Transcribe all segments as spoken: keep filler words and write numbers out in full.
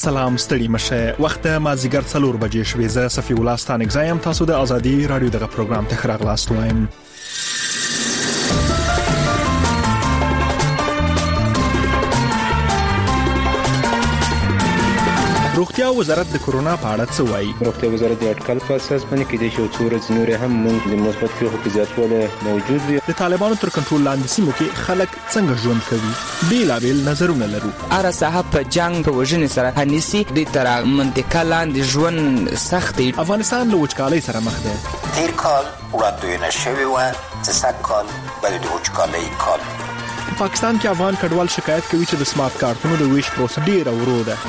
سلام ستړي مشه وخت ما زیګر څلور بجې شوې زه صفی الله ستانک زایم تاسو د ازادي رادیو دغه پروګرام ته خراغلاست وایم. روغتیا وزارت د کورونا په اړه څه وایي؟ روغتیا وزارت د اټکل په اساس باندې کې د شو څو ورځې نور هم موږ د مثبت پیښو په زیاتوالی موجود وي. د طالبانو تر کنټرول لاندې سیمو کې خلک څنګه ژوند کوي؟ بیلابیل نظرونه لرو. اره صاحب په جنگ په وژنې سره هنيسي د تر منطقه لاندې ژوند سخت دی. افغانستان له وچکالۍ سره مخ دی. تیر کال وړاندوینه شوې و چې سږ کال بل د وچکالۍ کال. په پاکستان کې افغان کډوال شکایت کوي چې د سمارټ کارتونو د ویش پروسه ډیره ورو ده.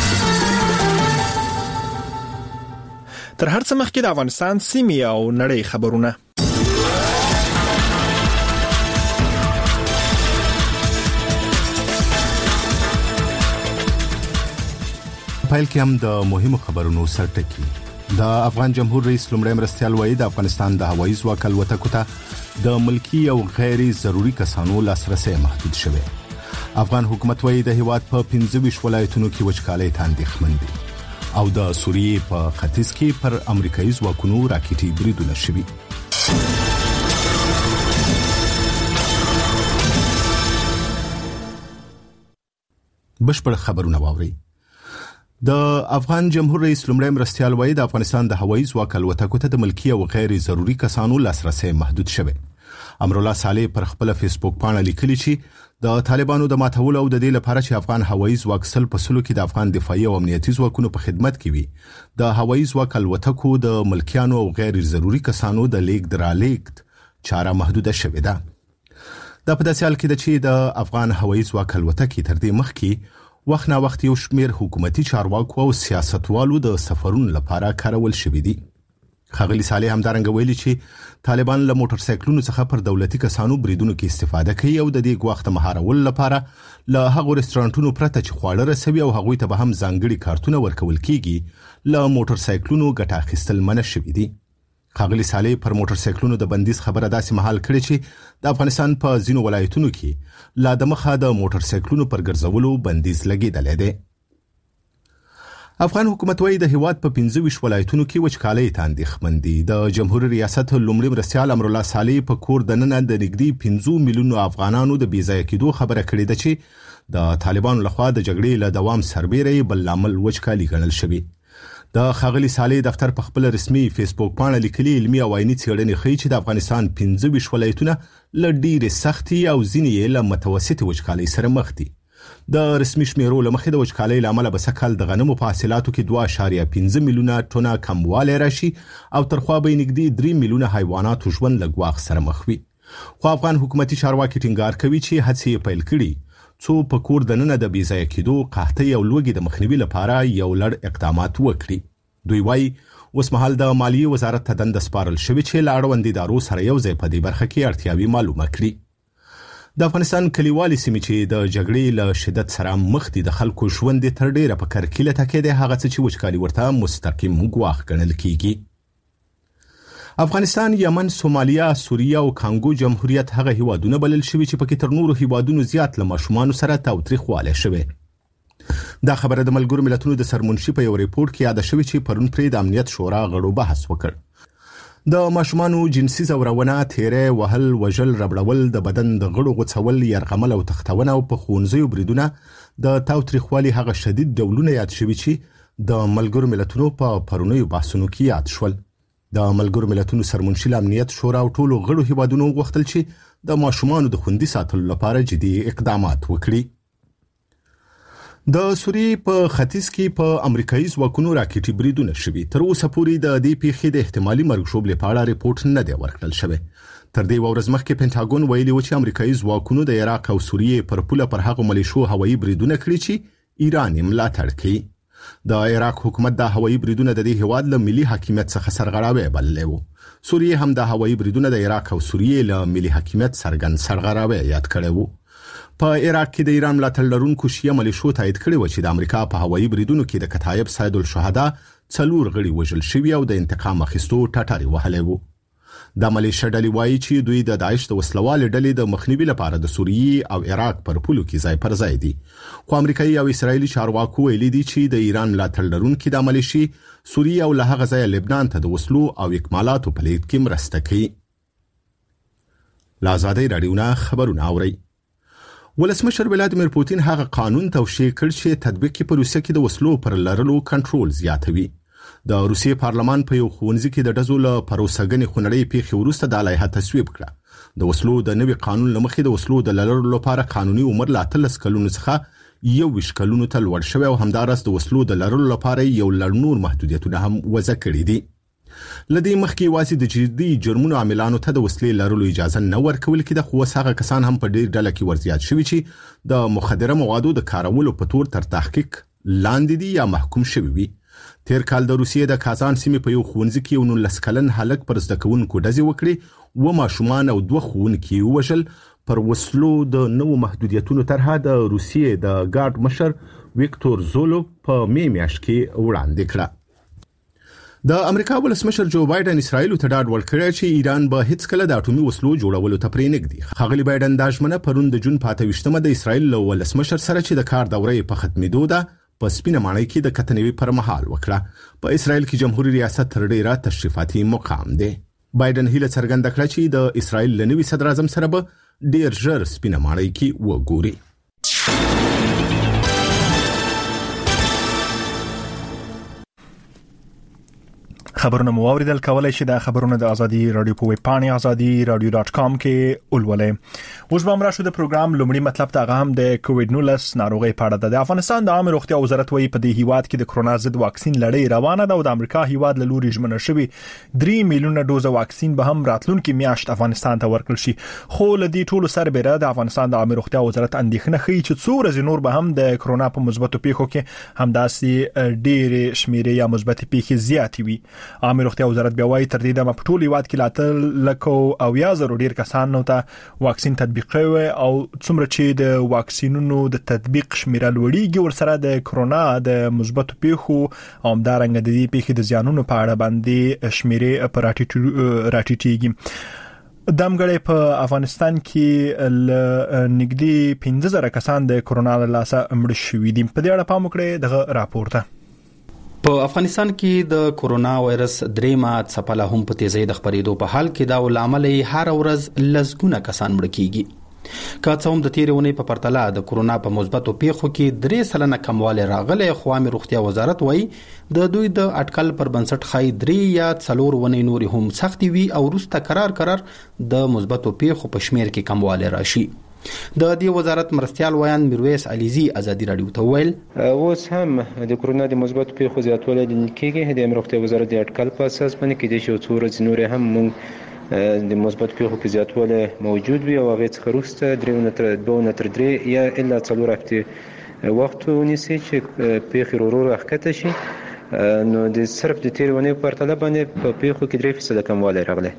تر هر څه مخکې د افغانستان سیمې او نړۍ خبرونه. پایل کې هم د مهمو خبرونو سرټکی. د افغان جمهور رئیس لومړی مرستیال وایي د افغانستان د هوایي ځواک الوتکو ته د ملکی او غیر ضروري کسانو لاسرسي محدود شوی. افغان حکومت وایي د هیواد په پنځه ویشت ولایتونو کې وچکالۍ ته اندېښمن دي. او د سوریې په ختیځ کې پر امریکایي ځواکونو راکټي بریدونه شوي. بشپړ خبرونه واوري. د افغان جمهور رئیس لومړی مرستیال وایي د افغانستان د هوایي ځواک الوتکو ته د ملکی او غیر ضروري کسانو لاسرسي محدود شوی. امرالله صالح پر خپل فیسبوک باندې لیکلی چې د طالبانو د ماتولو او د دې لپاره چې افغان هوایي ځواک سل په سلو کې د افغان دفاعي او امنیتي ځواکونو په خدمت کې وي، د هوایي ځواک الوتکو د ملکیانو او غیر ضروري کسانو د لیک درالیک چاره محدوده شوې ده. د په داسې حال کې چې د افغان هوایي ځواک الوتکې تر دې مخکې وخت نا وخت یو شمېر حکومتي چارواکو او سیاستوالو د سفرونو لپاره کارول شوي دي. خغلی صالح همدارنګه ویلي چې طالبان له موټر سایکلونو څخه پر دولتي کسانو بریدونو کې استفاده کوي او د دې غوښته مهارول لپاره له هغو رستورانټونو پرته چې خواړه رسوي او هغوی ته به هم ځانګړي کارتونه ورکول کیږي له موټر سایکلونو ګټه اخیستل منع شوي دي. خغلی صالح پر موټر سایکلونو د بندیز خبره داسې مهال کړې چې د افغانستان په ځینو ولایتونو کې لا د مخه د موټر سایکلونو پر ګرځولو بندیز لګیدلی دی. افغان حکومت وایي د هیواد په پنځه ویشت ولایتونو کې وچکالۍ ته اندېښمن دي. د جمهوریت ریاست لومړي مرستیال امرالله صالح په کور دننه د نږدې پنځه میلیونو افغانانو د بې ځایه کېدو خبره کړې ده چې د طالبانو لخوا د جګړې له دوام سربېره بل لامل وچکالي ګڼل شوی. د خغلی صالح دفتر په خپل رسمي فیسبوک باندې لیکلي علمي او عیني څېړنې ښیي چې د افغانستان پنځه ویشت ولایتونه له ډېرې سختې او ځینې یې له متوسطې وچکالۍ سره مخ دي. د رسمي شمیرو لمخې د وچکالۍ لامل به سکهال د غنمو په حاصلاتو کې دوه اعشاریه پنځه میلیونه ټنه کموالی راشي او ترخوا به نږدې درې میلیونه حیواناتو ژوند له ګواښ سره مخ وي. خو افغان حکومتي چارواکي ټینګار کوي چې هڅې یې پیل کړي څو په کور دننه د بې ځایه کېدو، قحطۍ او لوږې د مخنیوي لپاره یو لړ اقدامات وکړي. دوی وایي اوس مهال د مالیې وزارت ته دنده سپارل شوې چې له اړوندو ادارو سره یو ځای په دې برخه کې اړتیاوې معلومه کړي. د افغانستان کلیوالي سیمې چې د جګړې له شدت سره مخ دي د خلکو ژوند تر ډیره په کرکیله تکیه دی، هغه څه چې وچکالي ورته مستقیم ګواښ ګڼل کیږي. افغانستان، یمن، سومالیا، سوریه او کانګو جمهوریت هغه هیوادونه بلل شوي چې پکې تر نورو هیوادونو زیات له ماشومانو سره تاوتریخوالی شوی. دا خبره د ملګرو ملتونو د سرمنشي په یو ریپورت کې یاد شوی چې پرون پرې د امنیت شورا غړو بحث وکړ. د ماشومانو جنسي زورونه، تیرې وهل، وژل، ربړول، د بدن د غړو غوڅول، یرغمل او تختونه او په ښوونځیو بریدونه د تاوتریخوالي هغه شدید ډولونه یاد شوي چې د ملګرو ملتونو په پرونیو بحثونو کې یاد شول. د ملګرو ملتونو سرمنشي امنیت شورا او ټولو غړو هیوادونو غوښتل چې د ماشومانو د خوندي ساتلو لپاره جدي اقدامات وکړي. د سوریې په ختیځ کې په امریکایي ځواکونو راکټي بریدونه شوي. تر اوسه پورې د دې پیښې د احتمالي مرګ ژوبلې په اړه ریپورت نه دی ورکړل شوی. تر دې ورځ مخکې پینټاګون ویلي و چې امریکایي ځواکونو د عراق او سوریې پر پوله پر هغو ملیشو هوایي بریدونه کړي چې ایران یې ملاتړ کوي. د عراق حکومت د هوایي بریدونه د دې هیواد له ملي حاکمیت څخه سرغړاوی بللی و. سوریې هم د هوایي بریدونه د عراق او سوریې له ملي حاکمیت څرګند سرغړاوی یاد کړی و. په عراق کې د ایران ملاتړ لرونکو شیعه ملیشو تایید کړی و چې د امریکا په هوایي بریدونو کې د کتایب سید الشهدا څلور غړي وژل شوي او د انتقام اخیستو ټټاري وهلی و. د ملیشیا ډلې وایي چې دوی د داعش د وسلوالې ډلې د مخنیوي لپاره د سوریې او عراق پر پولو کې ځای پر ځای دي. خو امریکایي او اسرایلی چارواکو ویلي دي چې د ایران ملاتړ لرونکي د ملیشیا سوریې او له هغه ځایه لبنان ته د وسلو او اکمالاتو په لیږد کې مرسته کوي. لا آزادۍ راډیو نه خبرونه اوري. ولسمشر ولادیمیر پوتین هغه قانون توشیح کړ چې تطبیق کې په روسیه کې د وسلو پر لرلو کنټرول زیاتوي. د روسیې پارلمان په یو ښوونځي کې د ډزو له پروسهګنې خونړۍ پیښې وروسته د لایحه تصویب کړه. د وسلو د نوي قانون لمخې د وسلو د لرلو لپاره قانوني عمر له اتلس کلونو څخه یو ویشت کلونو ته لوړ شوی او همداراز د وسلو د لرلو لپاره یو لړ نور محدودیتونه هم وضع کړي دي. لدې مخکې واسي د جدي جرمونو عاملانو ته د وسلې لرلو اجازه نه ورکول کېده، خو هغه کسان هم په ډېر ډله کې ورزیات شوي چې د مخدره موادو د کارولو په تور تر تحقیق لاندې دي یا محکوم شوي وي. تیر کال د روسیې د کازان سیمې په یو ښوونځي کې یو نولس کلن هلک پر زده کوونکو ډزې وکړې، و ماشومان او دوه ښوونکي ووژل. پر وسلو د نوو محدودیتونو طرحه د روسیې د ګارد مشر ویکتور زولو په می میاشت کې وړاندې کړه. د امریکا ولسمشر جو بایدن اسرائیل ته ډاډ ورکړی چې ایران به هیڅ کله د اټومي وسلو جوړولو ته پرې نږدي. ښاغلي بایدن دا ژمنه پرون د جون په اته ویشتمه د اسرائیل له ولسمشر سره چې د کار دوره په ختمېدو ده په سپینه ماڼۍ کې د کتنوي پر مهال وکړه. په اسرائیل کې جمهوریت ریاست تر ډیره تشریفاتي مقام دی. بایدن هیله څرګنده کړه چې د اسرائیل له نوي صدر اعظم سره به ډیر ژر سپینه ماڼۍ کې وګوري. خبرونه مو اوریدل. کولای شئ د خبرونه د ازادي رادیو په ویب پاڼه ازادي رادیو ډاټ کام کې ولولئ. اوس به امر شو د پروګرام لومړی مطلب ته هغه هم د کووډ نولس ناروغي په اړه ده. د افغانستان د عامه روغتیا وزارت وايي په دې هیواد کې د کرونا ضد واکسین لړۍ روانه ده او د امریکا هیواد له لوري ژمنه شوی درې میلیونه ډوزه واکسین به هم راتلونکي میاشت افغانستان ته ورکړل شي. خو له دې ټولو سربېره د افغانستان د عامه روغتیا وزارت اندېښنه ښیي چې څو ورځې نور به هم د کرونا په مثبتو پیښو کې همداسې ډېرې شمیرې یا مثبتې پیښې زیاتې وي. عامه روغتیا وزارت بیا وايي تر دې دمه په ټول هیواد کې لاته لکو او یا زرو ډیر کسان نو ته واکسین تطبیق کوي او څومره چې د واکسینونو د تطبیق شمیره لوړیږي ورسره د کرونا د مثبتو پیښو او همدارنګه د دې پیښې د زیانونو په اړه باندې شمیره پر راټیټیږي. دمګړې په افغانستان کې ل نګدي پنځه زره کسان د کرونا له لاسه مړ شوي دي. په دې اړه پام وکړئ دغه راپور ته. په افغانستان کې د کرونا وایرس دریمه څپله هم په تیزی د خپرېدو په حال کې دا ولامل هر ورځ لزګونه کسان مړ کیږي. که څه هم د تیرې اونۍ په پرتله د کرونا په مثبتو پیښو کې درې سلنه کموالی راغلی، خو عامه روغتیا وزارت وایي د دوی د اټکل پر بنسټ ښایي درې یا څلور اونۍ نورې هم سختې وي او وروسته قرار قرار د مثبتو پیښو په شمیر کې کموالی راشي. د دې وزارت مرستيال ویان میرویس علیزی ازادي رادیو ته ویل اوس هم د کرونا د مثبت پیښو زیاتوالی لیدل کېږي. د امروختي وزارت د اټکل په اساس باندې کې د شو څو ورځې نور هم موږ د مثبت پیښو کې زیاتوالی موجود وي او هغه څخه وروسته درې تر دوه تر درې یا الا څلور هفته وخت ونیسي چې پیښې ورو راښکته شي. نو د صرف د تیر ونې په پرتله باندې په پیښو کې درې فیصد کموالی راغلی.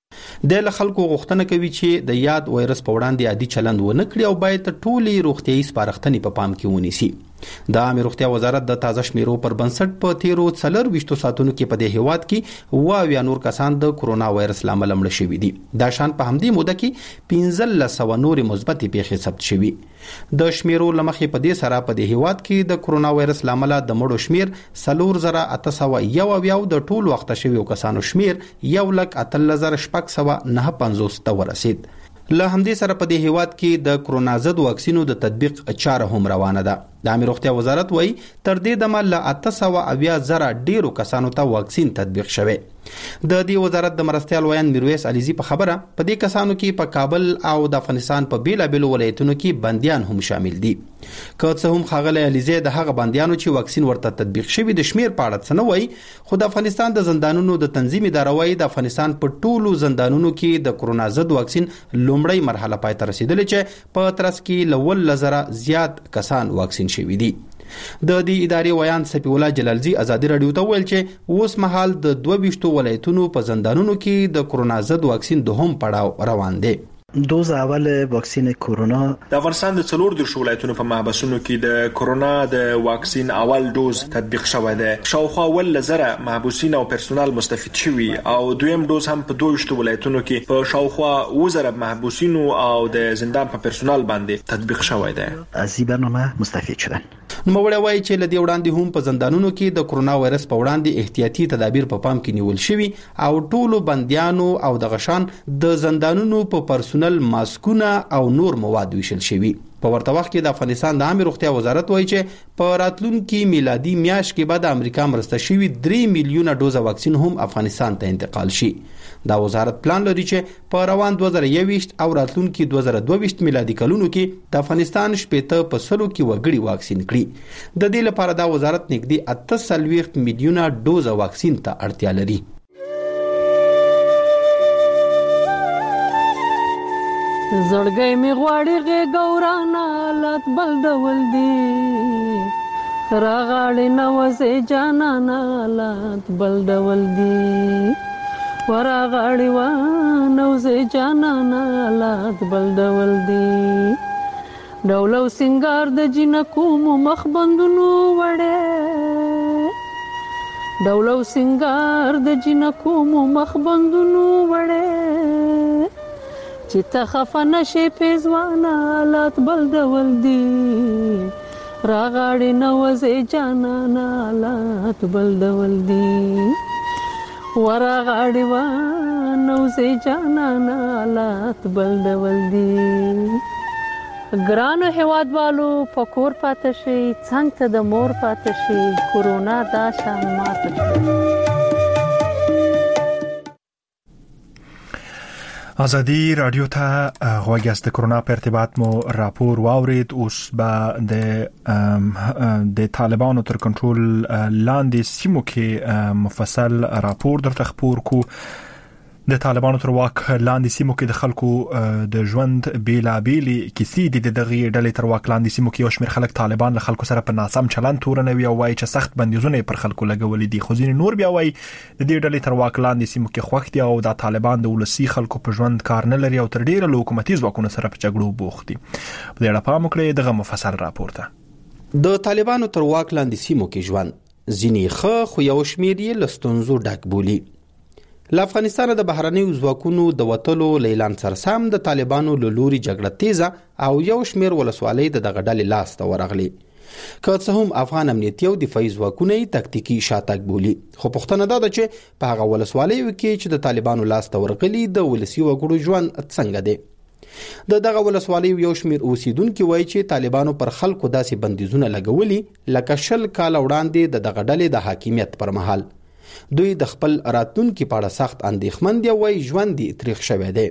د خلکو غوښتنه کوي چې د یاد وایرس په وړاندې عادي چلند ونه کړي او باید ټولي روغتيایي سپارښتنې په پام کې ونیسي. د عامه روغتیا وزارت د تازه شمیرو پر بنسټ په تیرو څلور ویشتو ساعتونو کې په دې هیواد کې واویا نور کسان د کرونا وایرس لامل مړ شوي دي. دا شان په همدې موده کې پنځه سوه نور مثبتې پیښې ثبت شوي. د شمیرو لمخې په دې سره په دې هیواد کې د کرونا وایرس لامل د مړو شمیر څلور زره اته سوه یو اویا د ټول وخت شویو کسانو شمیر یو لک اتلس زره شپږ سوه نهه پنځوس ته ورسید. له همدې سره په دې هیواد کې د کرونا ضد واکسینو د تطبیق چاره هم روانه ده. د عامه روغتیا وزارت وایي تر دې دمه له اته سوه اویا زره ډیرو کسانو ته واکسین تطبیق شوی. د دې وزارت د مرستيال ویان میرویس علیزی په خبره په دې کسانو کې په کابل او د افغانستان په بیلابیلو ولایتونو کې بنديان هم شامل دي. که څه هم خاغلی علیزی د هغه بنديانو چې واکسین ورته تطبیق شوی د شمیر په اړه څه نه وایي، خو د افغانستان د زندانونو د تنظیم اداره وایي د افغانستان په ټولو زندانونو کې د کرونا ضد واکسین لومړی مرحله پای ته رسیدلې چې په ترڅ کې له ول زره زیات کسان واکسین شوي دي. د دې ادارې ویان سپی الله جلالزی ازادي رادیو ته ویل چې اوس مهال د دوه ویشتو ولایتونو په زندانونو کې د کرونا ضد واکسین دوهم پړاو روان دی. دوز اول واکسین کرونا د افغانستان د څلور د ولایتونو په محبسونو کې د کرونا د واکسین اول دوز تطبیق شوی دی. شاوخوا ول لزره محبوسین او پرسونل مستفید شوي او دویم دوز هم په دوه شتو ولایتونو کې په شاوخوا وزره محبوسین او د زندان په پرسونل باندې تطبیق شوی دی. از این برنامه مستفید شدن. نوموړی وایي چې لدی وړاندې هم په زندانونو کې د کرونا وایرس په وړاندې احتیاطي تدابیر په پام کې نیول شوي او ټولو بندیانو او د غشان د زندانونو په پرسونل ماسکونه او نور مواد ویشل شوي. په ورته وخت کې د افغانستان د عامه روغتیا وزارت وایي چې په راتلونکي میلادي میاشت کې به د امریکا مرسته شوي درې میلیونه ډوزه واکسین هم افغانستان ته انتقال شي. دا وزارت پلان لري چې په روان دوه زره یوویشت او راتلونکي دوه زره دوه ویشت میلادي کلونو کې د افغانستان شپېته په سلو کې وګړي واکسین کړي. د دې لپاره دا وزارت نږدې اته څلوېښت میلیونه ډوزه واکسین ته اړتیا لري. زړګی می غواړي غېږورانه حالات بل ډول دي راغاړې نوځې جانانه حالات بل ډول دي ورغاړې ونوځې جانانه حالات بل ډول دي ډول او سنگار د جنکو مو مخ بندونو وړې ډول او سنگار د جنکو مو مخ بندونو وړې چې ته خفه نشې پیزوانه حالات بل ډول دي راغاړې نوځې جانانه حالات بل ډول دي ورغاړې ونوځې جانانه حالات بل ډول دي. ګرانو هیوادوالو په کور پاتې شئ څنګ ته د مور پاتې شئ کورونا دا شان ماته شي. آزادی رادیو ته غوږ است. کرونا په ارتباط مو راپور واورید. اوس به د د طالبانو تر کنټرول لاندې سیمو کې مفصل راپور درته خپور کو. د طالبانو تر واک لاندې سیمو کې د خلکو د ژوند بیلابېلې کیسې د دغه ډلې تر واک لاندې سیمو کې یو شمېر خلک طالبان له خلکو سره په ناسم چلند تورنوي او وایي چې سخت بندیزونه پر خلکو لګولي دي. خو ځینې نور بیا وایي د دې ډلې تر واک لاندې سیمو کې خوښ دي او د طالبان د ولسي خلکو په ژوند کار نه لري او تر ډیره له حکومتي ځواکونو سره په جګړو بوخت دي. په دې اړه پام وکړئ دغه مفصل راپور ته. د طالبانو تر واک لاندې سیمو کې ژوند ځینې ښه خو یو شمېر یې له ستونزو ډک بولي. له افغانستان د بهرنیو ځواکونو د وتلو اعلان سره سم د طالبانو له لوري جګړه تیزه او یو شمېر ولسوالۍ د دغه ډلې لاس ته ورغلي. که څه هم افغان امنیتي او دفاعي ځواکونه یې تکتیکي شاتګ بولي، خو پوښتنه دا ده چې په هغه ولسوالیو کې چې د طالبانو لاس ته ورغلي د ولسي وګړو ژوند څنګه دی. د دغه ولسوالیو یو شمېر اوسیدونکي وایي چې طالبانو پر خلکو داسې بندیزونه لګولي لکه شل کاله وړاندې د دغه ډلې د حاکمیت پر مهال. دوی د خپل راتلونکي په اړه سخت اندېښمن دي او وايي ژوند یې تریخ شوی دی.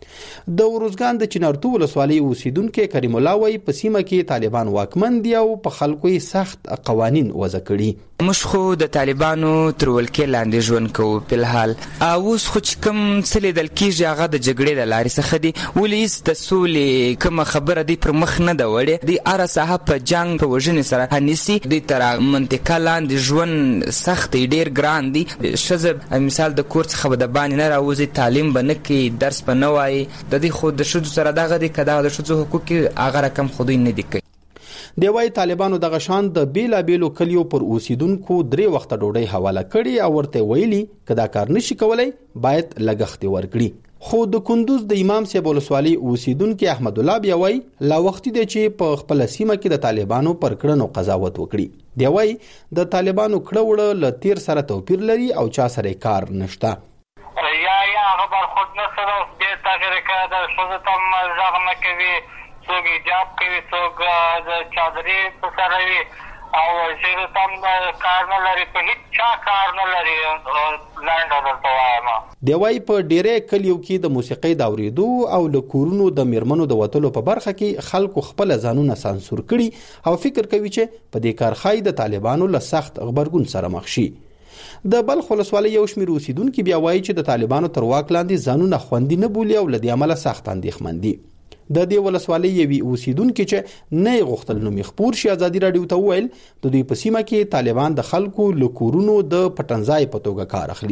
د وروزګان د چنارتو ولسوالۍ اوسیدونکي کریم الله وايي په سیمه کې طالبان واکمن دي او په خلکو یې سخت قوانین وضع کړي. موږ خو د طالبانو تر ولکې لاندې ژوند کوو په الحال. اوس خو چې کوم څه لیدل کېږي هغه د جګړې د لارې څخه دي. ولې هېڅ د سولې کومه خبره دوی پر مخ نه ده وړې. دوی هره ساحه په جنګ په وژنې سره نیسي. دوی تر منطقه لاندې ژوند سخت دی، ډېر ګران دی. ښځه مثال د کور څخه به د باندې نه راوځي، تعلیم به نه کوي، درس به نه وایي. د دې خو د ښځو سره دغه دی که دغه د ښځو حقوق هغه رقم خو دوی نه دي کوي. دی وايي طالبانو دغه شان د بیلابیلو کلیو پر اوسیدونکو درې وخته ډوډۍ حواله کړي او ورته ویلي که دا کار نشي کولای باید لګښت ورکړي. خو د کندوز د امام صاحب ولسوالۍ اوسیدونکي احمد الله بیا وايي لا وخت دی چې په خپل سیمه کې د طالبانو پر کړنو قضاوت وکړي. دی وايي د طالبانو کړه وړه له تیر سره توپیر لري او چا سره کار نشته. یا یا هغه برخورد نه سره ډېر تغیر کړی د ښځو ته هم غږ نه کوي، څوک حجاب کوي، څوک د چادرې په سره وي او ښځو ته هم کار نه لري، په هېڅ چا کار نه لري. لنډه درته وایم. دی وايي په ډېری کلیو کې د موسیقۍ د اورېدو او له کورونو د میرمنو د وتلو په برخه کې خلکو خپل ځانونه سانسور کړي او فکر کوي چې په دې کار ښایي د طالبانو له سخت غبرګون سره مخ شي. د بلخ ولسوالۍ یو شمېر اوسیدونکي بیا وایي چې د طالبانو تر واک لاندې ځانونه خوندي نه بولي او له دې امله سخت اندېښمن دي. د دې ولسوالۍ یوې اوسیدونکي چې نه یې غوښتل نوم یې خپور شي ازادي راډیو ته وویل د دوی په سیمه کې طالبان د خلکو له کورونو د پټنځای په توګه کار اخلي.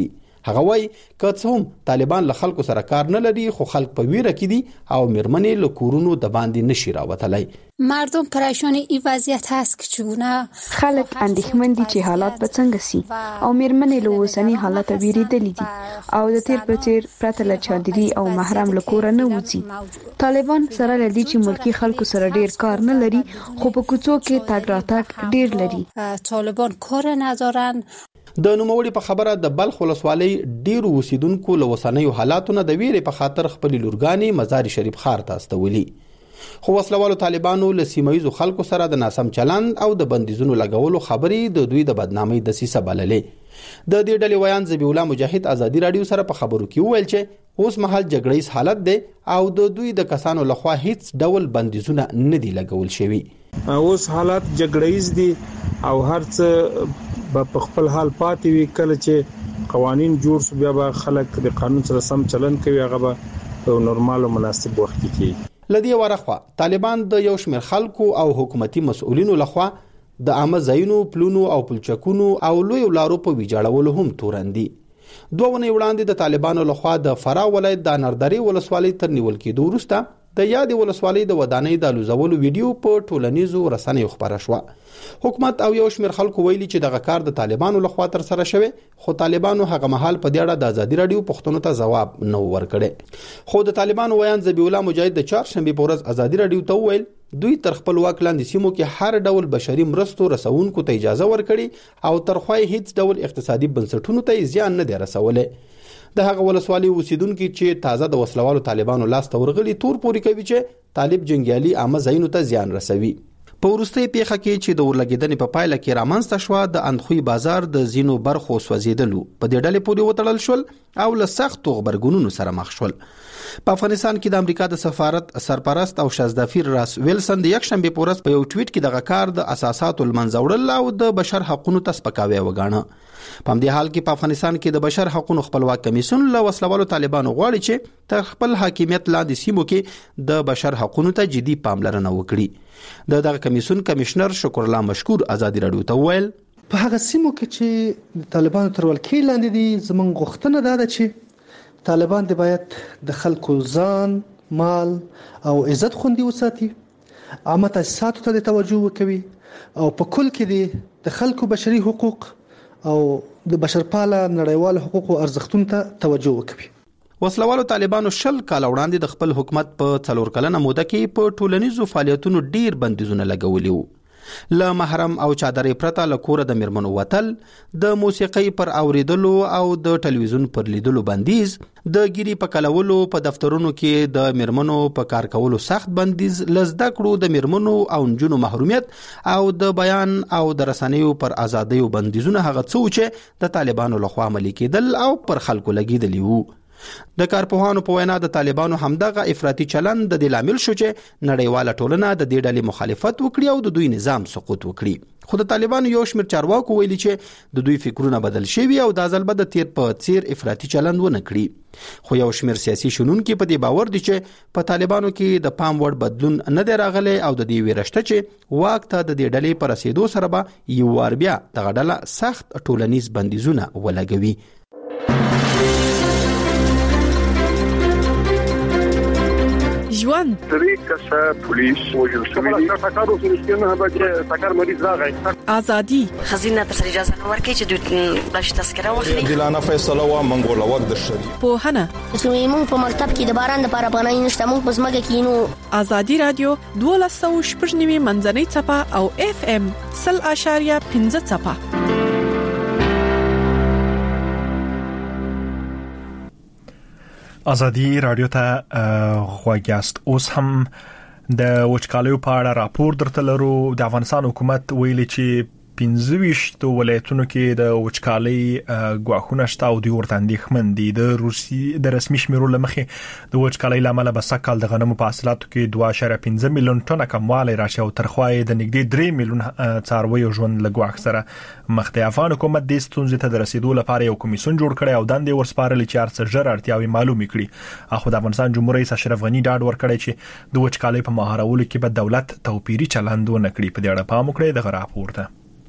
هغه وایي که څه هم طالبان له خلکو سره کار نه لري خو خلک په ویره کې دي او میرمنې له کورونو د باندې نشي راوتلی. مردم پریشان این وضعیت هست که چگونه خلک اندېښمن دي چې حالات به څنګه سي او میرمنې له اوسني حالت ویریدلې دي او د تیر په څیر پرته له چادري او محرم له کوره نه وځي. طالبان سره لدی چې ملکی خلکو سره ډیر کار نه لري خو په کوڅو کې تاګ راتګ ډیر لري. طالبان کار ندارن. د نوموړي په خبره د بلخ ولسوالۍ ډیرو اوسیدونکو له اوسنیو حالاتو نه د ویرې په خاطر خپل لورګانې مزار شریف ښار ته استولي. خو وسلوالو طالبانو له سیمایي خلکو سره د ناسم چلند او د بندیزونو لګولو خبرې د دوی د بدنامۍ دسیسه بللې. د دې ډلې ویان ذبیح الله مجاهد ازادي رادیو سره په خبرو کې وویل چې اوس مهال جګړیز حالت دی او د دوی د کسانو لخوا هیڅ ډول بندیزونه نه دي لګول شوي. اوس حالت جګړیز دي او هر څه په خپل حال پاتې وي. کله چې قوانين جوړ شو بیا به خلک د قانون سره سم چلند کوي، هغه به په نورمال او مناسب وخت کې کیږي. لدی ورخوا طالبان د یو شمېر خلکو او حکومتي مسؤلینو لخوا د عامه ځایونو پلونو او پلچکونو او لوی لارو په ویجاړولو هم تورندي. دوه ونې وړاندې د طالبانو لخوا د فراه ولایت د نردري ولسوالۍ تر نیول کېدو وروسته د یاد ولسوالۍ د ودانۍ د لوزولو ویډیو په ټولنیزو رسنیو خپاره شو. حکومت او یو شمېر خلکو ویلي چې دغه کار د طالبانو لخوا تر سره شوی، خو طالبانو هغه مهال په دې اړه د ازادي رادیو پښتنو ته ځواب نه ورکړي. خو د طالبانو ویان ذبیح الله مجاهد د چهارشنبه په ورځ ازادي رادیو ته ویل دوی تر خپل واک لاندې سیمو کې هر ډول بشري مرستو رسونکو ته اجازه ورکړي او تر خوای هیڅ ډول اقتصادي بنسټونو ته زیان نه دی رسولی. د هغه ولسوالۍ اوسیدونکو چې تازه د وسلوالو طالبانو لاس ته ورغلي تور پوري کوي چې طالب جنگیالي عامه ځایونو ته زیان رسوي. په وروستۍ پیښه کې چې د ورلګیدنې په پایله کې رامنځته شوه د اندخوی بازار د زینو برخو سوځېدلو په دې ډلې پورې وتړل شول او له سختو غبرګونونو سره مخ شول. په افغانستان کې د امریکا د سفارت سرپرست او شازدافیر راس ویلسن د یک شنبه په ورځ په یو ټویټ کې دغه کار د اساساتو المنځ وړل او د بشر حقوقو ته سپکاوی وګاڼه. په همدې حال کې په افغانستان کې د بشر حقوقو خپلواک کمیسیون له وسلوالو طالبانو غواړي چې تر خپل حاکمیت لاندې سیمو کې د بشر حقوقو ته جدي پاملرنه وکړي. د دغه کمیسیون کمشنر شکر الله مشکور ازادي رادیو ته ویل په هغه سیمو کې چې طالبانو تر ولکې لاندې دي زمونږ غوښتنه ده چې طالبان د باید د خلکو ځان، مال او عزت خوندي وساتي، عامه تاسیساتو ته توجه وکوي او په کل کې د خلکو بشري حقوق او د بشرپاله نړیوال حقوقو ارزښتونو ته توجه وکوي. وسلوالو طالبانو شل کال وړاندې د خپل حکومت په څلور کلنه موده کې په ټولنیزو فعالیتونو ډیر بندیزونه لګولي وو. له محرم او چادرې پرته له کوره د میرمنو وتل، د موسیقۍ پر اوریدلو او د ټلویزیون پر لیدلو بندیز، د ګيري په کلولو په دفترونو کې د میرمنو په کار کولو سخت بندیز، لزده کړو د میرمنو او نجونو محرومیت او د بیان او د رسنیو پر ازادۍ بندیزونه هغه څه چې د طالبانو لخوا عملي کېدل او پر خلکو لګیدلی وو. د کارپوهانو په وینا د طالبانو همدغه افراطي چلند د دې لامل شو چې نړیواله ټولنه د دې ډلې مخالفت وکړي او د دوی نظام سقوط وکړي. خو د طالبانو یو شمېر چارواکو ویلي چې د دوی فکرونه بدل شوي او د ځل به د تیر په څیر افراطي چلند ونه کړي. خو یو شمېر سیاسي شنونکي په دې باور دي چې په طالبانو کې د پام وړ بدلون نه دی راغلی او د دې ویرشته چې واک ته د دې ډلې پر رسیدو سره به یو وار بیا دغه ډله سخت ټولنیز بندیزونه ولګوي. ژوند درې کسه پولیس وژل شوي دي. ټاکارو سره نه به ټاکار مریض راغی. ازادي خزینه پر اجازه نه ورکړي چې دوی بلش تذکره واخلي. ګلانه فیصله وا منګوله وخت د شری په هنه زموږ په مکتب کې د باران لپاره پناه نشته، موږ په ځمکه کې نو. ازادي رادیو دولس سوه شپږ نوي منځنۍ څپه او اف ام صفر اشاریه پنځه څپه. ازادي رادیو ته غواګاست. اوس هم د وچکالیو په اړه راپور درته لرو. د افغانستان حکومت ویلي چې پنځه ویشت ولایتونو کې د وچکالۍ ګواښونه شته او د ورته اندېښمن دي. د روسي د رسمي شمیرو لمخې د وچکالۍ لامل به سږ کال د غنمو په حاصلاتو کې دوه اعشاریه پنځه میلیون ټنه کموالی راشي او ترخوای د نږدې درې میلیون څارویو ژوند له ګواښ سره مخ دی. افغان حکومت د ستونزې ته د رسیدو لپاره یو کمیسیون جوړ کړی او دندې ورسپارلې چې هر څه ژر اړتیاوې معلومې کړي. اخو د افغانستان جمهور رئیس اشرف غنی ډاډ ورکړی چې د وچکالۍ په مهارولو کې به دولت توپیري چلند ونه کړي. په دې اړه پام وکړئ. دغه راپور ته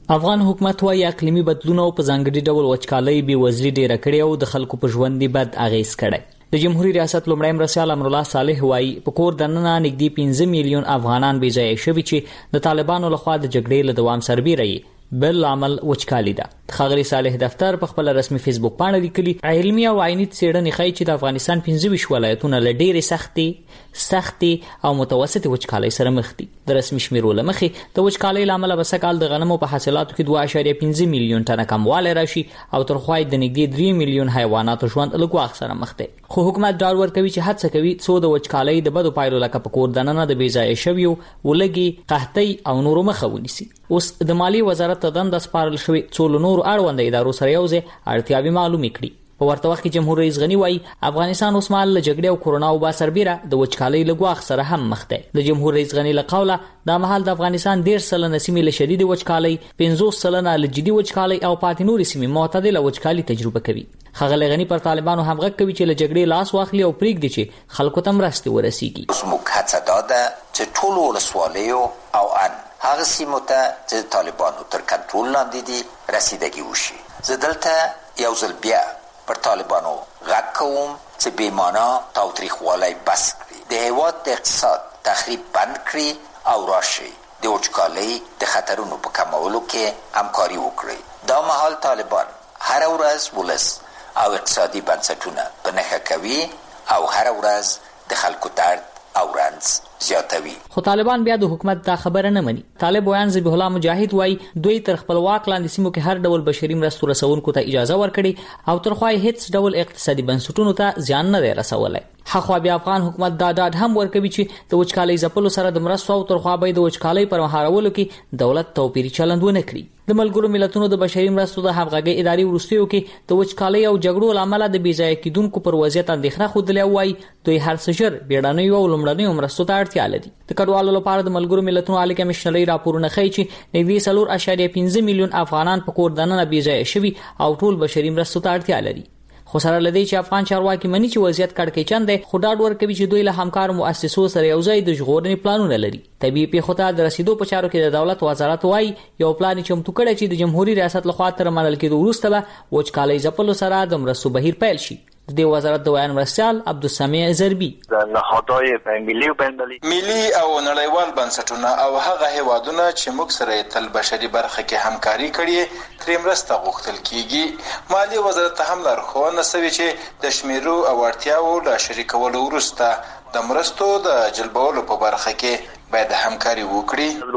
افغان حکومت وايي اقلیمي بدلونونو په ځانګړي ډول وچکالۍ بې وزلي ډېره کړې او د خلکو په ژوند بد اغیز کړی. د جمهوریت ریاست لومړی مرستیال امرالله صالح وايي په کور دننه نږدې پنځه میلیون افغانان بې ځایه شوي چې د طالبانو لخوا د جګړې له دوام سربیره بل عمل وچکالي ده. ښاغلي صالح دفتر په خپل رسمي فیسبوک باندې لیکلي علمي او عیني څېړنې ښیي چې د افغانستان پنځه ویشت ولایتونه له ډېرې سختې سختې او متوسطې وچکالۍ سره مخ دي. د رسمي شمیرو له مخې د وچکالۍ له امله به سږکال د غنمو په حاصلاتو کې دوه اعشاریه پنځه میلیون ټنه کموالی راشي او تر خوا یې د نږدې درې میلیون حیواناتو ژوند له ګواښ سره مخ دی. خو حکومت ډاډ ورکوي چې هڅه کوي څو د وچکالۍ د بدو پایلو لکه په کور دننه د بې ځایه شویو ولږې قحطۍ او نورو مخه ونیسي. اوس د مالیې وزارت ته دنده سپارل شوې څو له نورو اړونده ادارو سره یوځای اړتیاوې معلومې کړي. په ورته وخت کې جمهور رئیس غني وايي افغانستان اوس مهال له جګړې او کورونا وبا سربیره د وچکالۍ له ګواښ سره هم مخ دی. د جمهور رئیس غني له قوله دا مهال د افغانستان ډېر سلنه سیمې له شدید وچکالۍ، پنځوس سلنه له جدي وچکالۍ او پاتې نورې سیمې معتدله وچکالي تجربه کوي. ښاغلی غني پر طالبانو هم غږ کوي چې له جګړې لاس واخلي او پرېږدي چې خلکو ته مرستې ورسیږي. زموږ هڅه دا ده چې ټولو ولسوالیو او ان هغه سیمو ته چې طالبانو تر کنټرول لاندې دي رسیدګي وشي. زه دلته یو ځل بیا پر طالبانو غږ کوم چې بې معنا تاوتریخوالی بس کړي، د هېواد د اقتصاد تخریب بند کړي او راشي د وچکالۍ د خطرونو په کمولو کې همکاري وکړي. دا مهال طالبان هر ورځ ولس او اقتصادي بنسټونه په نښه کوي او هر ورځ د خلکو درد او رنځ زیاتوي. خو طالبان بیا د حکومت دا خبره نه مني. طالب ویان ذبیح الله مجاهد وايي دوی تر خپل واک لاندې سیمو کې هر ډول بشري مرستو رسونکو ته اجازه ورکړي او تر خوا هیڅ ډول اقتصادي بنسټونو ته زیان نه دی رسولی. خو بیا افغان حکومت دا ډاډ هم ورکوي چې د وچکالۍ ځپلو سره د مرستو او تر خوا به د وچکالۍ پر مهارولو کې دولت توپیري چلند ونه کړي. د ملګرو ملتونو د بشري مرستو د همغږۍ ادارې وروستیو کې د وچکالۍ او جګړو له امله د بې ځایه کیدونکو پر وضعیت اندېښنه ښودلې او وایي دوی هر څه ژر بیړنیو او لومړنیو مرستو ته اړتیا لري. د کډوالو لپاره د ملګرو ملتونو عالي کمیشنرۍ راپورونه ښیي چې نږدې څلور اعشاریه پنځه میلیون افغانان په کور دننه بې ځایه شوي او ټول بشري مرستو ته اړتیا لري. خو سره له دې چې افغان چارواکي مني چې وضعیت کړکېچن دی، خو ډاډ ورکوي چې دوی له همکارو مؤسسو سره یوځای د ژغورنې پلانونه لري. طبیعي پیښو ته د رسیدو په چارو کې د دولت وزارت وايي یو پلان چمتو کړی چې د جمهوریت ریاست لخوا تر منل کېدو وروسته به وچکالۍ ځپلو سره د مرستو بهیر پیل شي. د دې وزارت د ویان مرستیال عبدالسمیع زربي د نهادهای ملي او بین‌المللي ملي او نړیوال بنسټونه او هغه هیوادونه چې موږ سره تل بشري برخه کې همکاري کړي ترې مرسته غوښتل کیږي. مالی وزارت هم لارښوونه شوې چې د شمیرو او اړتیاوو له شریکولو وروسته د مرستو د جلبولو په برخه کې باید همکاري وکړي.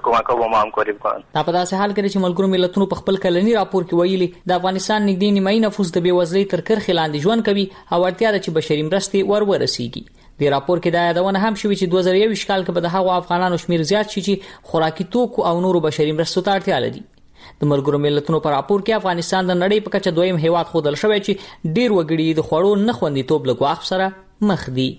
دا په داسې حال کې چې ملګرو ملتونو په خپل کلني راپور کې ویلي د افغانستان نږدې نیمایي نفوس د بېوزلۍ تر کرښې لاندې ژوند کوي او اړتیا ده چې بشري مرستې ور ورسیږي. د راپور کې دا یادونه هم شوې چې دوه زره یوویشت کال کې به د هغو افغانانو شمیر زیات شي چې خوراکي توکو او نورو بشري مرستو ته اړتیا لري. د ملګرو ملتونو په راپور کې افغانستان د نړۍ په کچه دویم هیواد ښودل شوی چې ډېر وګړي د خوړو نه خوندیتوب له ګواښ سره مخ دي.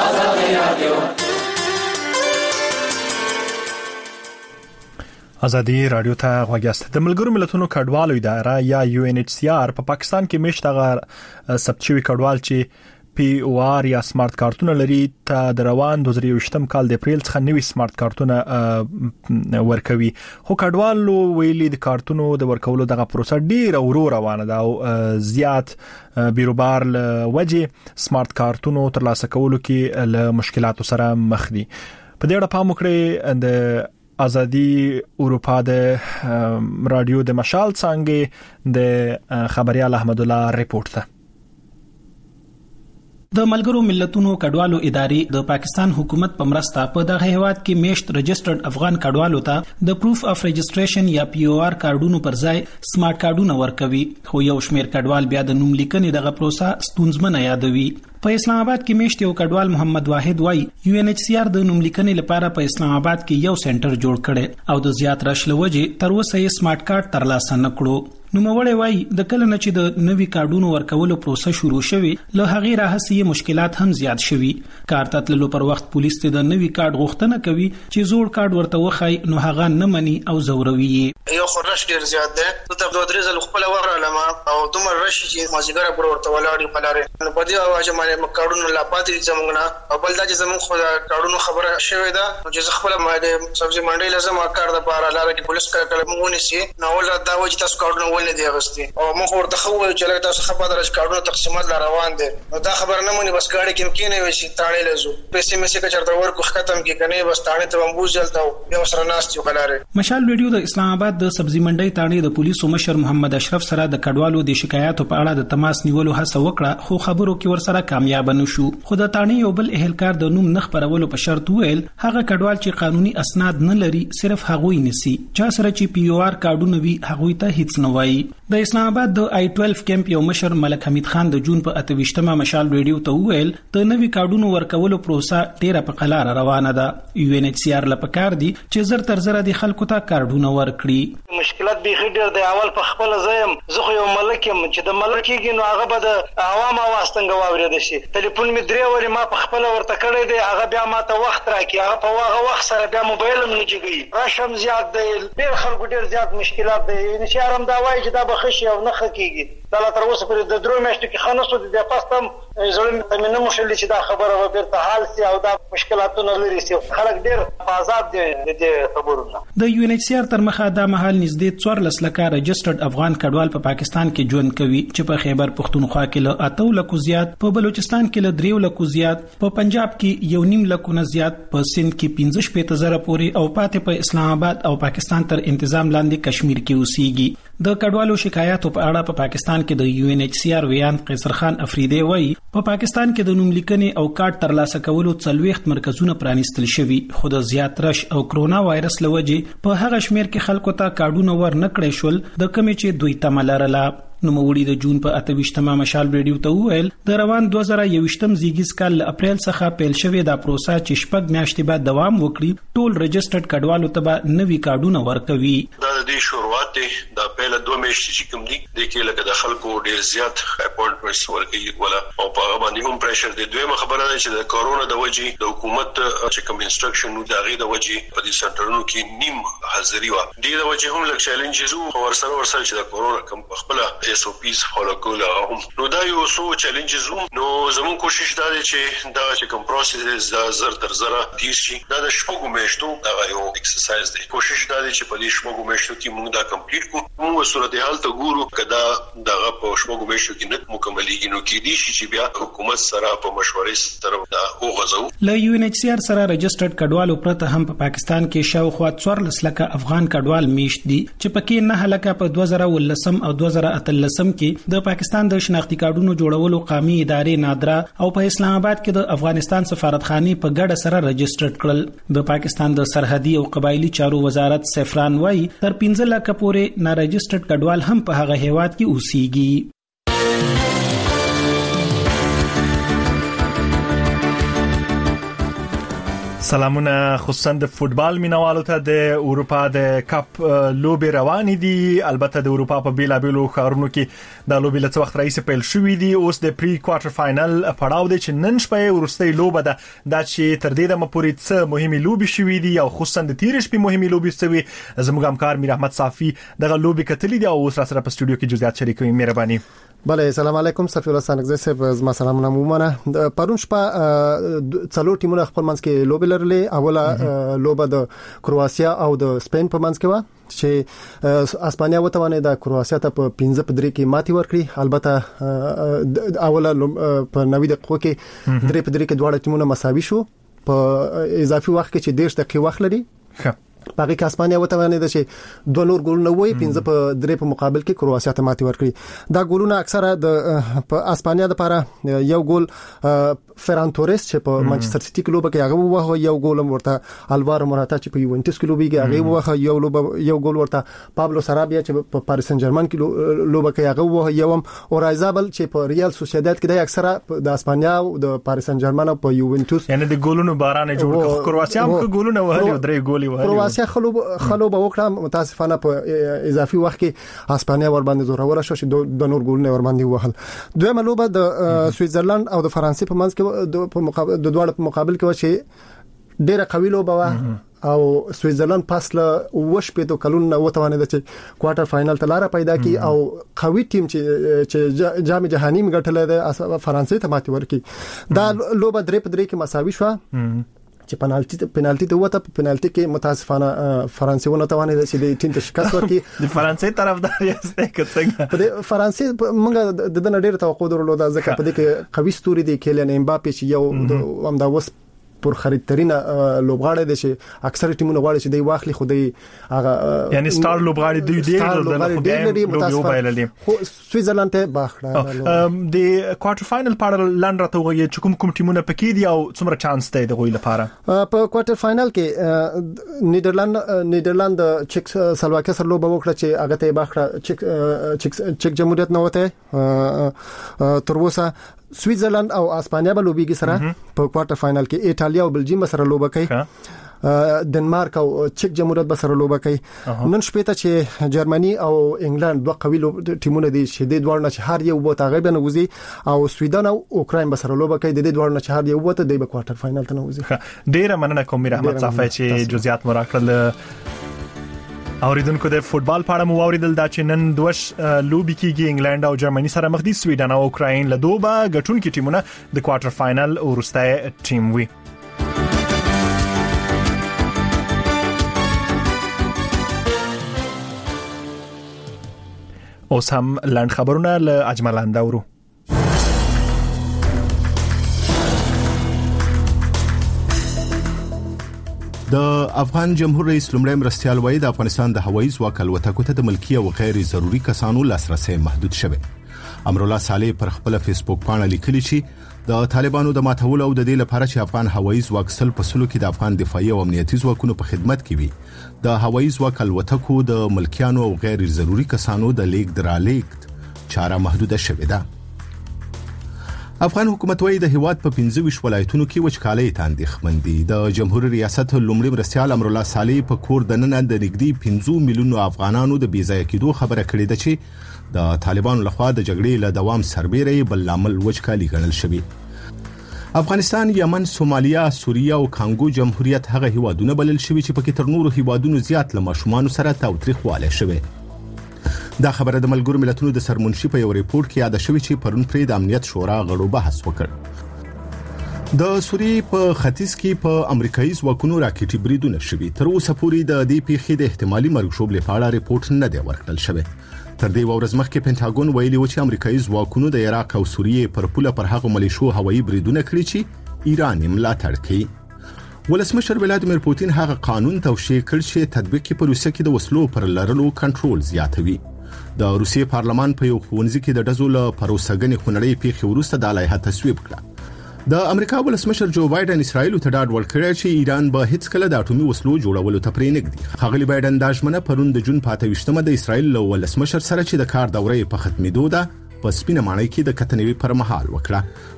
ازادي رادیو ته غوږیاست. د ملګرو ملتونو کډوالو اداره یا یو ان ایچ سی آر په پاکستان کې میشته غیر ثبت شوی کډوال چې پی او آر یا سمارټ کارتونه لري ته د روان دوه زره یوویشتم کال د اپریل څخه نوي سمارټ کارتونه ورکوي. خو کډوالو ویلي د کارتونو د ورکولو دغه پروسه ډیره ورو روانه ده او زیات بیروبار له وجې سمارټ کارتونو ترلاسه کولو کې له مشکلاتو سره مخ دي. په دې اړه پام وکړئ د ازادي اروپا د رادیو د مشال څنګه د خبريال احمد الله ریپورت ته. د ملګرو ملتونو کډوالو ادارې د پاکستان حکومت په مرسته په دغه هیواد کې میشت رجسټرډ افغان کډوالو ته د پروف اف رجسټریشن یا پی او آر کارډونو پر ځای سمارټ کارډونه ورکوي. خو یو شمیر کډوال بیا د نوم لیکنې دغه پروسه ستونزمنه یادوي. په اسلام آباد کې میشت یو کډوال محمد واحد وای یو ان ایچ سی آر د نوم لیکنې لپاره په اسلام آباد کې یو سنټر جوړ کړي او د زیات رش لوجې تر اوسه یې سمارټ کارت ترلاسه نکړو. نوموړی وای د کله نه چې د نوي کارډونو ورکولو پروسه شروع شوه له هغې راهیسې مشکلات هم زیات شوي. کارت تللو پر وخت پولیس ته د نوي کارت غوښتنه کوي چې زوړ کارت ورته وخی نو هغه نه مني او زوروي. یو خو رش ډیر زیات دی ته دوه درې ځل خپل ورالما او دومره رش چې مازیګر پر ورته ولاړی پلاره نو په دې اواز باندې مکاډونو لا پاتې زمونږ نه او بل دا چې زمونږ خو کاډونو خبره شوې ده چې خپل ماده سبزی منډي لازم کار د پاره لاره کې پولیس کار کله مونږ نشي نو ول دا و چې تاسو کاډونو ولې دی غستي او موږ ورته خو چې تاسو خبره درش کاډونو تقسیمات لا روان دي نو دا خبر نه مونږ بس گاډي کې کینې وي چې تاړې لزو پیسې مې څه چرته ورکو ختم کې کني بس تاړې ته بمبوز جلتا یو سره ناس یو کلاره مشال ویډیو د اسلام آباد د سبزی منډي تاړې د پولیسو مشر محمد اشرف سره د کډوالو د شکایاتو په اړه د تماس نیولو هڅه وکړه خو خبرو کې ورسره کامیاب نه شو خو د تاړې یو بل اهلکار د نوم نخ پرولو په شرط ویل هغه کډوال چې قانوني اسناد نه لري صرف هغوی نسی چا سره چې پی او آر کارډونه وی هغوی ته هیڅ نه وایي د اسلام آباد د آی بانه کیمپ یو مشر ملک حمید خان د جون په اتويشتمه مشال ریډیو ته ویل د نوي کارډونو ورکولو پروسه ډیره په قلاره روانه ده یو ان ایچ سی آر لپاره دي چې زر تر زر د خلکو ته کارډونه ورکړي مشکلات به ډیر د اول په خپل ځایم زه یو ملک يم چې د ملک کې نو هغه به د عوام واستنګ واورید شي ټلیفون می درې وری ما په خپل ورته کړی دی هغه بیا ما ته وخت راکړي هغه په هغه وخت سره بیا موبایل هم نه جګي راشم زیات دی ډیر خلکو ډیر زیات مشکلات دي نشارم دا وایي چې دا بخښي او نه خکېږي دا تر اوسه پر د درو میاشتو کې خنصو د پاستم زړه مې نه مشل چې دا خبره و بیرته حال سي او دا مشکلاتونه لري سي خلک ډیر آزاد دي د خبرونه د یو ان ایچ سی آر تر مخه دا مهال نږدې څوارلس لکه رجسټرډ افغان کډوال په پاکستان کې ژوند کوي چې په خیبر پختونخوا کې له اتو لکو زیات په بلوچستان کې له دریو لکو زیات په پنجاب کې یو نیم لکو نه زیات په سند کې پنځه شپږ زره پورې او پاتې په اسلام آباد او پاکستان تر تنظیم لاندې کشمیر کې اوسېږي د کډوالو شکایاتو په اړه په پاکستان کې د یو ان ایچ سی آر ویان قیصر خان افریدی وایي په پاکستان کې د نوم لیکنې او کارت ترلاسه کولو څلويخت مرکزونه پرانیستل شوي خو د زیات رش او کرونا وایرس لوجې په هغه شمیر کې خلکو ته کارډونه ور نکړې شول د کمی چې دوی تملرله نو موړي د جون په اتويشتمه مشال ریډیو ته ویل د روان دوه زره یوویشتم زیږیز کال اپریل څخه پیل شوې دا پروسه چې شپږ میاشتې بعد دوام وکړي ټول رجسټرډ کډوالو ته به نوي کارډونه ورکوي دا د شروعات د پیل دوه میاشتې چې کوم دي د کې لکه د خلکو ډیر زیات اپوینټمنټس ورکوي ولا او په هغه باندې هم پریشر دی دویمه خبره ده چې د کورونا د وجې د حکومت چې کوم انسټرکشن نو د غي د وجې په دې سنټرونو کې نیم حاضری و دي د وجې هم لکه چیلنجز او ورسره ورسره چې د کورونا کوم خپل اس او پیز فالو کول هم نو دا یو څو چیلنجز نو زموږ کوشش دا دی چې دا چې کوم پروسس دا زر تر زره تیر شي دا د شپږو میاشتو دا یو ایکسرسایز دی کوشش دا دی چې په دې شپږو میاشتو کې موږ دا کمپلیټ کړو موږ صورتحال ته ګورو کدا دغه په شپږو میاشتو کې نه مکملېږي نو کې دي چې بیا حکومت سره په مشورې سره دا وغځو ل یو ان ایچ سی آر سره رجسټرډ کډوالو پرته هم په پاکستان کې شاوخوا څوارلس لکه افغان کډوال میشت دي چې پکې نه هلکه په دوه زره ولسم او دوه زره اتلسم کې د پاکستان د شناختی کارډونو جوړولو قومي ادارې نادرا او په اسلام آباد کې د افغانستان سفارتخانه په ګډه سره رجسټرډ کړل د پاکستان د سرحدي او قبایلی چارو وزارت سفران وای تر پنځه لکه پورې نا رجسټرډ کډوال هم په هغه هیواد کې اوسېږي سلامونه خصوصا د فوتبال مینوالو ته د اروپا د کپ لوبي روان دي البته د اروپا په بیلابیلو ښارونو کې د لوبي لڅ وخت رئیس پیل شوې دي اوس د پری کوارټر فائنل پړاو دی چې نن شپه ورستۍ لوبه ده د چې تر دې د مپوري څه مهمه لوبي شوې دي او خصوصا د تیر شپې مهمه لوبي سوي زموږ همکار میر احمد صافي دغه لوبي کتلې دي او اوس را سره په استودیو کې جزئیات شریکوي مهرباني بله سلام علیکم صفی الله سانګزه صاحب زما سلامونه مومنه پرون شپه څلور ټیمونه خپل منځ کې لوبي لرلې اوله لوبه د کرواسیا او د سپین په منځ کې و چې اسپانیا وتوانه د کرواسیا ته په پنځه په درې کې ماتي ورکړي البته اوله په نوي دقیقو کې درې په درې کې دواړه ټیمونه مساوي شو په اضافي وخت کې چې دیرش دقیقې وخت لري باقي که اسپانیا وتوانه د چې دوه نور ګولونه وای پنځه په درې په مقابل کې کرواسیا ته ماتي ورکړي دا ګولونه اکثره د په اسپانیا لپاره یو ګول فران توريس چې په مانچستر سيټي کې لوبه کې هغه وه یو ګول ورته الوارو موراتا چې په یوونټس کې لوبي کې هغه وه یو لوبه یو ګول ورته پابلو سرابیا چې په پاریس سن جرمن کې لوبه کې هغه وه یو او رایزابل چې په ریال سوسییداد کې د اکثره د اسپانیا او د پاریس سن جرمن او په یوونټس یعنی د ګولونو باران جوړ کړ کرواسیا هم ګولونه وهلي درې ګولي وهلي کرواسیا خلوب خلوب وکړه متاسفانه په اضافي وخت کې اسپانیا ور باندې زوره ولا شو چې د نور ګولونه ور باندې وهل دویمه لوبه د سویټزرلند او د فرانسې په منځ کې د په مقابل د دوړ په مقابل کې و چې ډیره قوي لوبه و او سویټزرلند پاسله وش په تو کلونه وتوانید چې کوارټر فائنل ته لار پیدا کی او قوي ټیم چې چې جام جهاني مګټل د فرانسې ته ماتې ورکړي دا لوبه درې په درې کې مساوي شو چې پنالټي پنالټي ته وته پنالټي کې متاسفانه فرانسې ونه توانید چې د ټیم ته شکست ورکړي د فرانسې طرفدار یې څنګه په فرانسې موږ د دې نړۍ توقع درلوده ځکه په دې کې قوي ستوري دي کیلین امباپي چې یو هم دا وس پر خریدترینه لوبغاړي دي چې اکثر ټیمونه غواړي چې دی واخلي خو دی هغه یعنی سٹار لوبغاړي دی دی د متاسفانه خو سویټزرلند ته باخړه د کوارټر فائنل پاره لاند راته وغه چې کوم کوم ټیمونه پکې دي او څومره چانس دی د غوي لپاره په کوارټر فائنل کې نیدرلند نیدرلند چک سلواکیا سره لوب وکړه چې هغه ته باخړه چک چک جمهوریت نه وته تر اوسه سویټزرلند او اسپانیا به لوبيږي سره په کوارټر فائنل کې ایتالیا او بلجیم سره لوب کوي دنمارک او چک جمهوریت به سره لوب کوي نن شپه ته چې جرمني او انګلند دوه قوي ټیمونه دي چې د دوه نه هر یو بوت هغه به نوځي او سویډن او اوکراین به سره لوب کوي د دې دوه نه هر یو بوت د کوارټر فائنل ته نوځي ډیره مننه کوم میر احمد صافی چې جزئیات مراکړل اوریدونکو د فوتبال په اړه مو اوریدل دا چې نن دوش لوبي کېږي انګلند او جرمني سره مخ دي سویډن او اوکراین له دوه غټونکو ټیمونه د کوارټر فائنل ورسته ټیم وي اوس هم لاند خبرونه له اجمل اندورو د افغان جمهور رئیس لومړی مرستيال وایي د افغانستان د هوایي ځواک الوتکو ته د ملکی او غیر ضروري کسانو لاسرسي محدود شوی. امرالله صالح پر خپل فیسبوک باندې لیکلی چې د طالبانو د ماتولو او د دې لپاره چې افغان هوایي ځواک سل په سلو کې د افغان دفاعي او امنیتي ځواکونو په خدمت کې وي د هوایي ځواک الوتکو د ملکیانو او غیر ضروري کسانو د لیک درالیک چاره محدوده شوې ده. افغان حکومت وايي د هیواد په پنځه ویشت ولایتونو کې وچکالۍ ته اندېښمن دي. د جمهوریت ریاست لومړي مرستيال امرالله صالح په کور دننه د نږدې پنځه میلیونو افغانانو د بیځایه کېدو خبره کړې ده چې د طالبانو لخوا د جګړې له دوام سربېره بل لامل وچکالي ګڼل شوی. افغانستان، یمن، سومالیا، سوریه او کانګو جمهوریت هغه هیوادونه بلل شوی چې پکې تر نورو هیوادونو زیات له ماشومان سره تاوتریخواله شوی. دا خبره د ملګرو ملتونو د سرمنشي په یو ریپورت کې یاد شوی چې پرون پرې د امنیت شورا غړو بحث وکړ. د سوریې په ختیځ کې په امریکایي ځواکونو راکټي بریدونه شوي. تر اوسه پورې د دې پیښې د احتمالي مرګ شوبلې په اړه ریپورت نه دی ورکړل شوی. تر دې ورځ مخکې پینټاګون ویلي و چې امریکایي ځواکونو د عراق او سوریې پر پوله پر هغه ملیشو هوایي بریدونه کړی چې ایران یې ملاتړ کوي. ولسمشر ولادیمیر پوتین هغه قانون توشیح کړ چې تطبیق کې په روسیه کې د وسلو پر لرلو کنټرول زیاتوي. د روسیې پارلمان په یو ښوونځي کې د ډزو له پروسګنې خونړۍ پیښې وروسته د لایحه تصویب کړه. د امریکا ولسمشر جو بایدن اسرائیل ته ډاډ ورکړی چې ایران به هیڅ کله د اټومي وسلو جوړولو ته پرې نږدي. ښاغلي بایدن د ژمنه پرون د جون په اتهشتمه د اسرائیل له ولسمشر سره چې د کار دوره په ختمېدو ده په سپینه ماڼۍ کې د کتنوي پر مهال وکړه.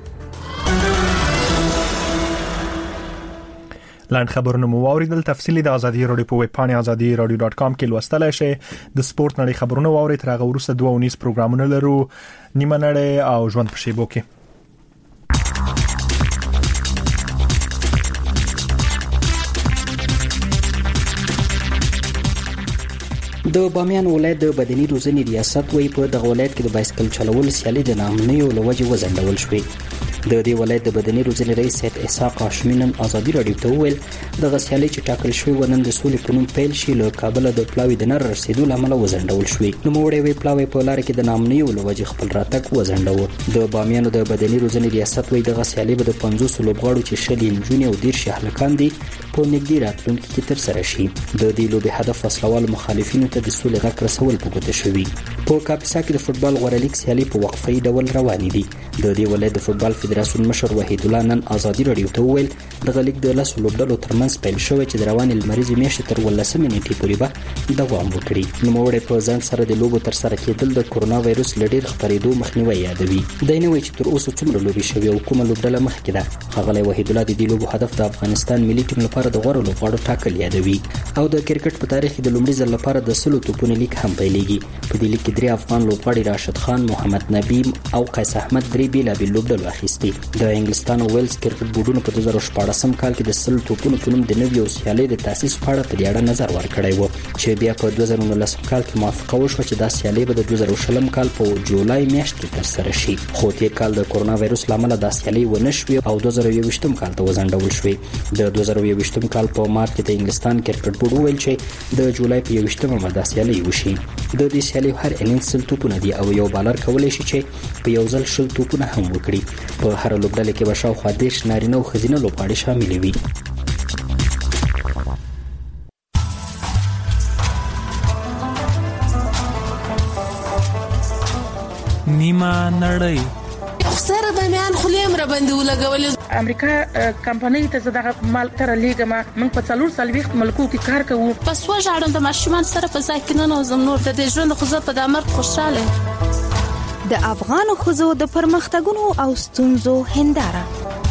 لاند خبرونه مو اوریدل. تفصیلی د ازادي رادیو په ویب پاڼې ازادي رادیو ډاټ کام کې لوستلای شئ. د سپورت نړۍ خبرونه واورئ. تر هغه وروسته دوه ونیس پروګرامونه لرو، نیمه نړۍ او ژوند په شیبو کې. د بامیان ولایت د بدني روزنې ریاست وایي په دغه ولایت کې د بایسکل چلول سیالي د نامنیو لوجې وزندول شوې. د دې ولایت د بدني روزنې رئیس سید اسحاق هاشمینن ازادي رادیو ته وویل دغه سیالي چې ټاکل شوې ونن د سولې په نوم پیل شي له کابل د پلاوي د نر رسیدو لامل وزندول شوې. نو موړې وی پلاوي په لار کې د نامنیو لوجې خپل راتګ وزندو. د بامیانو د بدني روزنې ریاست وایي دغه سیالي به د پنځوس لوبغاړو چې شلي نجونې او ډیر شهلکان دي په نږدې راتلونکي کې تر سره شي. د دې لوبې هدف فصلوال مخالفینو ته د سولې غږ رسول په ګوته شوی. په کاپیسا کې د فوتبال غوړه لیګ سیالي په وقفه ډول روانې دي. د دې ولایت د فوتبال فدراسیون مشر وحید الله نن ازادي رادیو ته وویل دغه لیګ د لاسو لوبډلو ترمنځ پیل شوی چې د روانې لمریزې میاشتې تر ولسمې نیټې پورې به دوام وکړي. نوموړی په ځان سره د لوبو تر سره کېدل د کورونا وایرس له ډېر خپرېدو مخنیوي یادوي. دی نه وایي چې تر اوسه څومره لوبې شوې او کومه لوبډله مخکې ده. ښاغلی وحید الله د دې لوبو هدف د افغانستان ملي ټیم لپاره د غوره لوبغاړو ټاکل یادوي. او د کرکټ په تاریخ کې د لومړي ځل لپاره د سلو توپونو لیګ هم پیلېږي. په دې لیګ کې درې افغان لوبغاړي راشد خان، محمد نبی او قیس احمد درې بېلابېل لوبډلو اخیستې دي. د انګلستان او ویلز کرکټ بورډونو په دوه زره شپږ کال کې د سل توپونو په نوم د نویو سیالۍ د تاسیس په اړه په دې اړه نظر ورکړی و چې بیا په دوه زره نولس کال کې موافقه وشوه چې دا سیالۍ به د دوه زره شل کال په جولای میاشت کې ترسره شي. خو تیر کال د کورونا وایرس لامل دا سیالۍ ونه شوې او دوه زره یو کال ته وزندول شوې. د دوه زره یو کال په مارچ کې د انګلستان کرکټ بورډ ویل چې د جولای په یوشتمه به دا سیالۍ وشي. د دې سیالۍ هر انینګ سل توپونه دي او یو بالر کولی شي چې په یو ځل شل توپونه هم وکړي. په هر لوبډله کې به شاوخوا دېرش نارینه او ښځینه لوبغاړي شامل وي. نیمه نړۍ سره د میان خلیم را باندې ولګول. امریکا کمپنۍ ته زړه مال تر لیګما موږ په څلور سالويخت ملکو کې کار کوو. پس وژاړم د ماشومان سره په ځای کې نه نوزم نور د ژوند خو زه په دمر خوشاله. د افغان خزو د پرمختګونو او ستونزو هنداره.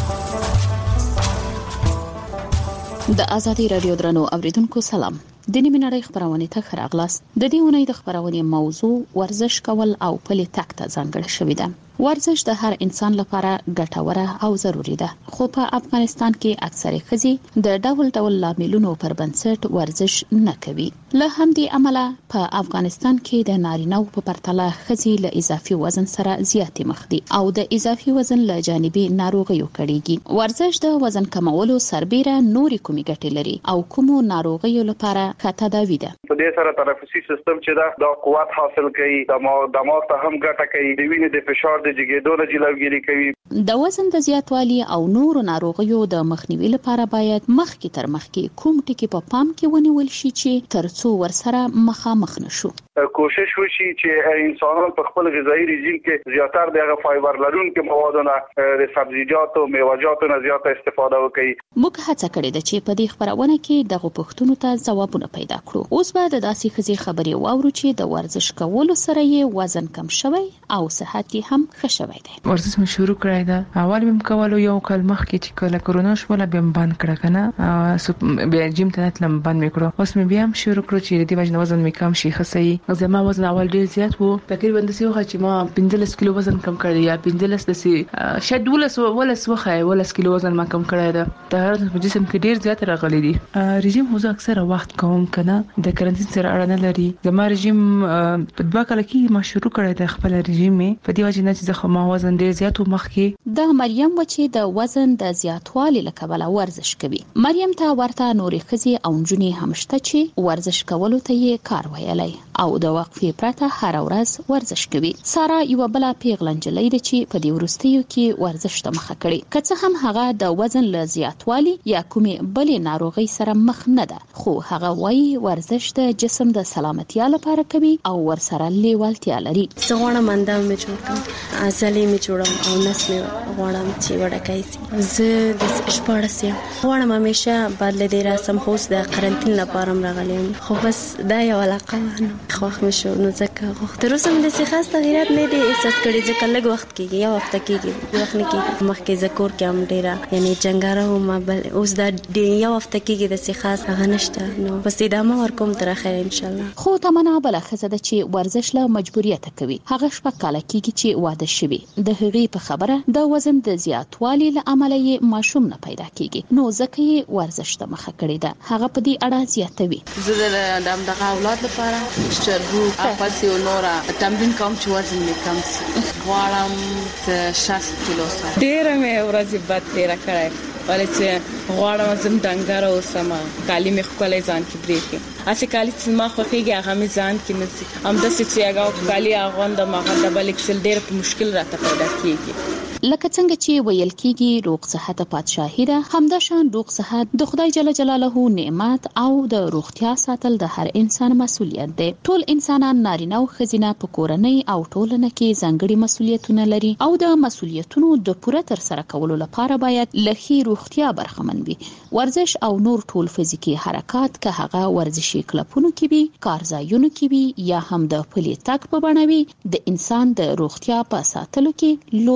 د ازادي رادیو درنو اوریدونکو سلام. د نیمه نړۍ خبرونه ته خراغلاس. د دې ونې د خبرونه موضوع ورزش کول او پلي تک ته ځانګړې شوې ده. ورزش د هر انسان لپاره ګټوره او ضروری ده. خو په افغانستان کې اکثره ښځې د ډول ډول لاملونو پر بنسټ ورزش نه کوي. له همدې امله په افغانستان کې د نارینه‌و په پرتله ښځې له اضافي وزن سره زیاتې مخ دي او د اضافي وزن له جانبي ناروغیو کړيږي. ورزش د وزن کمولو سربېره نوري کومې ګټې لري او کومو ناروغیو لپاره ښه تداوی ده. په دې سره تنفسي سیستم چې دا د قوت حاصل کوي، دماغ دماغ ته هم ګټه کوي، د وینې د فشار د جګېدو نه جلوګیری کوي. د وزن د زیاتوالي او نورو ناروغیو د مخنیوي لپاره باید مخکې تر مخکې کوم ټکي په پام کې ونیول شي چې ترڅو ورسره مخامخ نشو. کوشش وشي چې انسانان په خپل غذایی رژیم کې زیاتره د فایبر لرونکو موادونو د سبزیجاتو او میوه‌جاتو نه زیاته استفاده وکړي. موږ هڅه کړې ده چې په دې خبرونه کې دغه پوښتنو ته ځوابونه پیدا کړو. اوس به د داسې خزي خبرې واورو چې د ورزش کولو سره یې وزن کم شوی او صحت یې هم ښه شوی دی. ورزش مې شروع کړی ده. اول مې کولو یو کال مخکې چې کله کرونا شوله بیا بند کړه کنه بیا جیم ته تلم بند مې کړو. اوس مې بیا هم شروع کړو چې د دې وجه وزن مې کم شي خسي. زما وزن اول ډیر زیات وو، تقریبا د سیو چې ما پنځلس کیلو وزن کم کړی یا پنځلس د سي شاید ولس ولس وخه ولس کیلو وزن ما کم کړی ده. د هر جسم کې ډیر زیات راغلی دي. رژیم هو زه اکثره وخت کوم کنه د کرنټین سره اړه نه لري. زما رژیم په دوه کال کې ما شروع کړی د خپل رژیم په دې وجه نه چې زه ما وزن ډیر زیات و مخکې. د مریم وچی د وزن د زیاتوالي لکبله ورزش کوي. مریم ته ورته نورې ښځې او نجونې هم شته چې ورزش کولو ته یې کار ویلی او د وقفې پرته هر ورځ ورزش کوي. سارا یو بل پیغله نجلۍ ده چې په دې وروستیو کې ورزش ته مخه کړي. که څه هم هغه د وزن له زیاتوالي یا کومې بلې ناروغۍ سره مخ نه ده، خو هغه وایي ورزش د جسم د سلامتیا لپاره کوي او ورسره لیوالتیا لري. زه غواړم اندام مې جوړ کړم، عضلې مې جوړم او نس مې غواړم چې وړکای شي. زه د شپاړس یم، غواړم همیشه بدله دې راسم، خو اوس د قرنطین لپاره راغلی یم. خو بس دا یو علاقه وه نو خوښ مې شو نو ځکه غوښتم. تر اوسه مې داسې خاص تغیرات نه دي احساس کړي ځکه لږ وخت کېږي، یو هفته کېږي، وخت نه کېږي. مخکې زه کور کې هم ډېره یعنې جنګاره وم، بل اوس دا یو هفته کېږي داسې خاص هغه نشته. نو بس ادامه ورکوم تر اخره انشاءالله. خو تمنا بله ښځه ده چې ورزش له مجبوریته کوي. هغه شپږ کاله کېږي چې واده شوي. د هغې په خبره د وزن د زیاتوالي له امله یې ماشوم نه پیدا کېږي، نو ځکه یې ورزش ته مخه کړې ده. هغه په دې اړه زیاتوي. زه د همدغه اولاد لپاره چرګو پسې او نوره تمرین کوم چې وزن مې کم شي. غواړم چې شصت کیلو سره. ډېره مې ورځې بد تېره کړې ولې چې غواړم زم ډنګره اوسم، کالي مې ښکلی ځان کې برېښي. هسې کالي چې ما خوښېږي هغه مې ځان کې نه ځي. همداسې چې هغه کالي اغوندم هغه ډبل اکسل ډېر په مشکل راته پیدا کېږي. لکه څنګه چې ویل کېږي روغ صحت پادشاهي ده، همداشان روغ صحت د خدای جل جلاله نعمت او د روغتیا ساتل د هر انسان مسؤلیت دی. ټول انسانان نارینه او ښځینه په کورنۍ او ټولنه کې ځانګړي مسؤلیتونه لري او د مسؤلیتونو د پوره ترسره کولو لپاره باید له ښې روغتیا برخمن وي. ورزش او نور ټول فزیکي حرکات که هغه ورزشي کلبونو کې وي، کارځایونو کې وي یا هم د پلي تګ په بڼه وي، د انسان د روغتیا په ساتلو کې لویه ونډه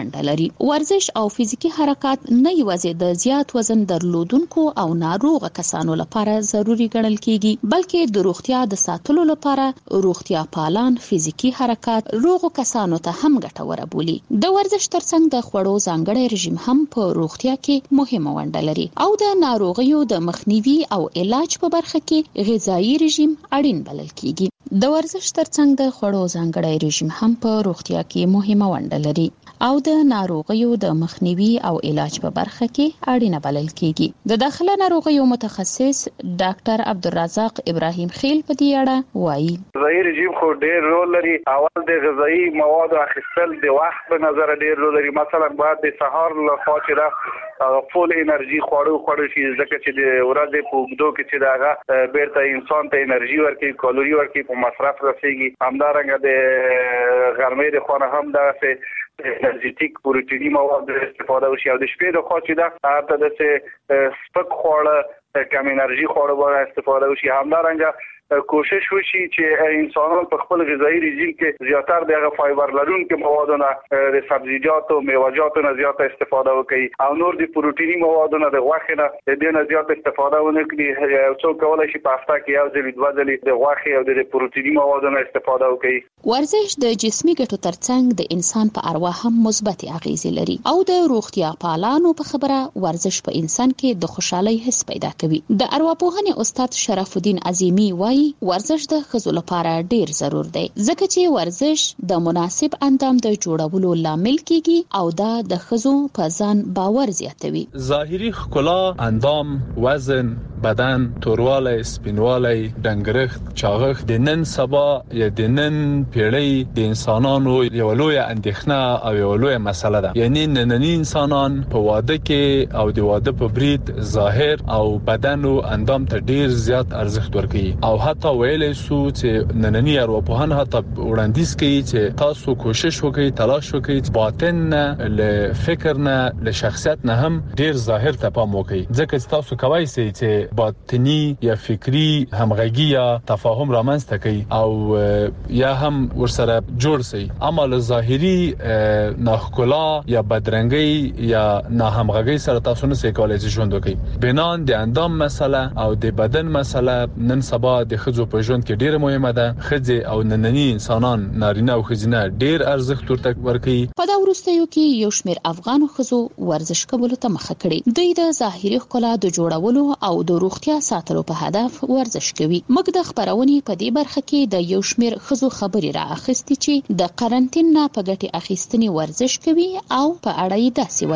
ونډه لري. ورزش او فزیکی حرکت نه یوازې د زیات وزن درلودونکو او ناروغ کسانو لپاره ضروری ګڼل کیږي، بلکې د روغتیا د ساتلو لپاره روغتیا پالان فزیکی حرکت روغو کسانو ته هم ګټور بولي. د ورزش ترڅنګ د خوړو ځانګړی رژیم هم په روغتیا کې مهمه ونډه لري او د ناروغیو د مخنیوي او علاج په برخه کې غذایی رژیم اړین بلل کیږي. د ورزش ترڅنګ د خوړو ځانګړی رژیم هم په روغتیا کې مهمه ونډه لري او د ناروغیو د مخنیوي او علاج په برخه کې اړینه بلل کیږي. د داخله ناروغیو متخصص ډاکټر عبدالرزاق ابراهیم خیل په دې اړه وایي: غذایی رژیم خو ډېر رول لري. اول د غذایی موادو اخیستل د وخت په نظر ډېر رول لري. مثلا باید د سهار لخوا چې دا فول انرژي خوړو خوړو شي، ځکه چې د ورځې په اوږدو کې چې داغه بیرته انسان ته انرژي ورکوي، کالوري ورکوي، په مصرف رسیږي. همدارنګه د غرمې د خوا هم دغسې انرژیتیک پروتینی مواد استفاده وشي او د شپې د خوا چې دا هرته د سپک خواړه کم انرژي خواړه باید استفاده وشي. همدارنګه کوشش وشي چې انسانان په خپل غذایی رژیم کې زیاتر دغه فایبر لرونکي موادونه د سبزیجات او میوه‌جاتو نه زیات استفاده وکړي او نور د پروتینی موادو نه د غوښې نه د دې نه زیات استفاده ونه کړي. یو څوک کولای شي په هفته کې یو ځل دوه ځلې د غوښې او د پروتینی موادو نه استفاده وکړي. ورزش د جسمي ګټو ترڅنګ د انسان په ارواح هم مثبت اغیزې لري او د روغتیا پالانو په خبره ورزش په انسان کې د خوشحالۍ حس پیدا کوي. د ارواپوهنې استاد شرف الدین عظیمی وایي ورزش د ښځو لپاره ډیر ضرور دی، ځکه چې ورزش د مناسب اندام د جوړولو لامل کیږي او دا د ښځو په ځان باور زیاتوي. ظاهري ښکلا، اندام، وزن، بدن، توروالی، سپینوالی، ډنګرښت، چاغښت د نن سبا یا د نن پیړۍ د انسانانو یو لوی اندېښنه او یو لوی مسله ده. یعنی نننی انسانان په واده کې او د واده په برید ظاهر او بدن او اندام ته ډیر زیات ارزښت ورکوي او حتی ویلې سو چې نننی ارواپوهان حتی وړاندیز کوي چې تاسو کوشش وکړئ، تلاش وکړئ باطن نه له فکر نه له شخصیت نه هم ډیر ظاهر ته پام وکړئ، ځکه چې تاسو کوی سئ چې باطنی یا فکری همغږي یا تفاهم رامنځته کوي او یا هم ورسره جوړ سي. اما له ظاهري ناخکلا یا بدرنګي یا ناهمغږي سره تاسو نه سئ کولای چې ژوند وکړئ. بنان د اندام مسله او د بدن مسله نن سبا د خځو په ژوند کې ډیره مهمه ده. خځې او نننی انسانان نارینه او ښځینه ډیر ارزښت ورته ورکوي. په دا وروستیو کې یو شمېر افغان ښځو ورزش کولو ته مخه کړې. دوی د ظاهري ښکلا د جوړولو او د روغتیا ساتلو په هدف ورزش کوي. موږ د خبرونې په دې برخه کې د یو شمېر ښځو خبرې را اخیستې چې د قرنټین نه په ګټې اخیستنې ورزش کوي او په اړه یې داسې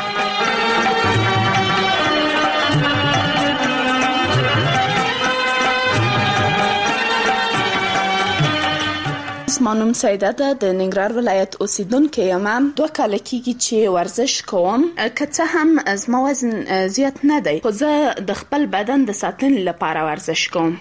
وایي: مانوم سیده ده، د ننګرهار ولایت اوسیدونکې یم. دوه کاله کېږي چې ورزش کوم، که څه هم زما وزن زیات نه دی، خو زه د خپل بدن د ساتنې لپاره ورزش کوم.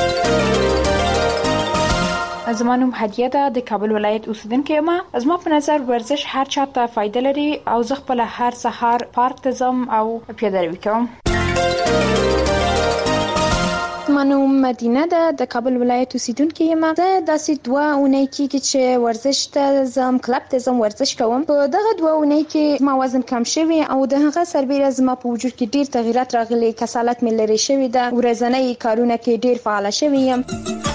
زما نوم هدیه ده، د کابل ولایت اوسیدونکې یم. زما په نظر ورزش هر چا ته فایده لري او زه خپل هر سهار پارک ته ځم او پیاده روي کوم. زما نوم مدینه ده، د کابل ولایت اوسیدونکې یم. زه داسې دوه اونۍ کېږي چې ورزش ته ځم، کلب ته ځم، ورزش کوم. په دغه دوه اونۍ کې زما وزن کم شوی او د هغه سربیره زما په وجود کې ډیر تغیرات راغلي، کسالت مې لرې شوی ده، ورځنی کارونه کې ډیر فعال شوی یم.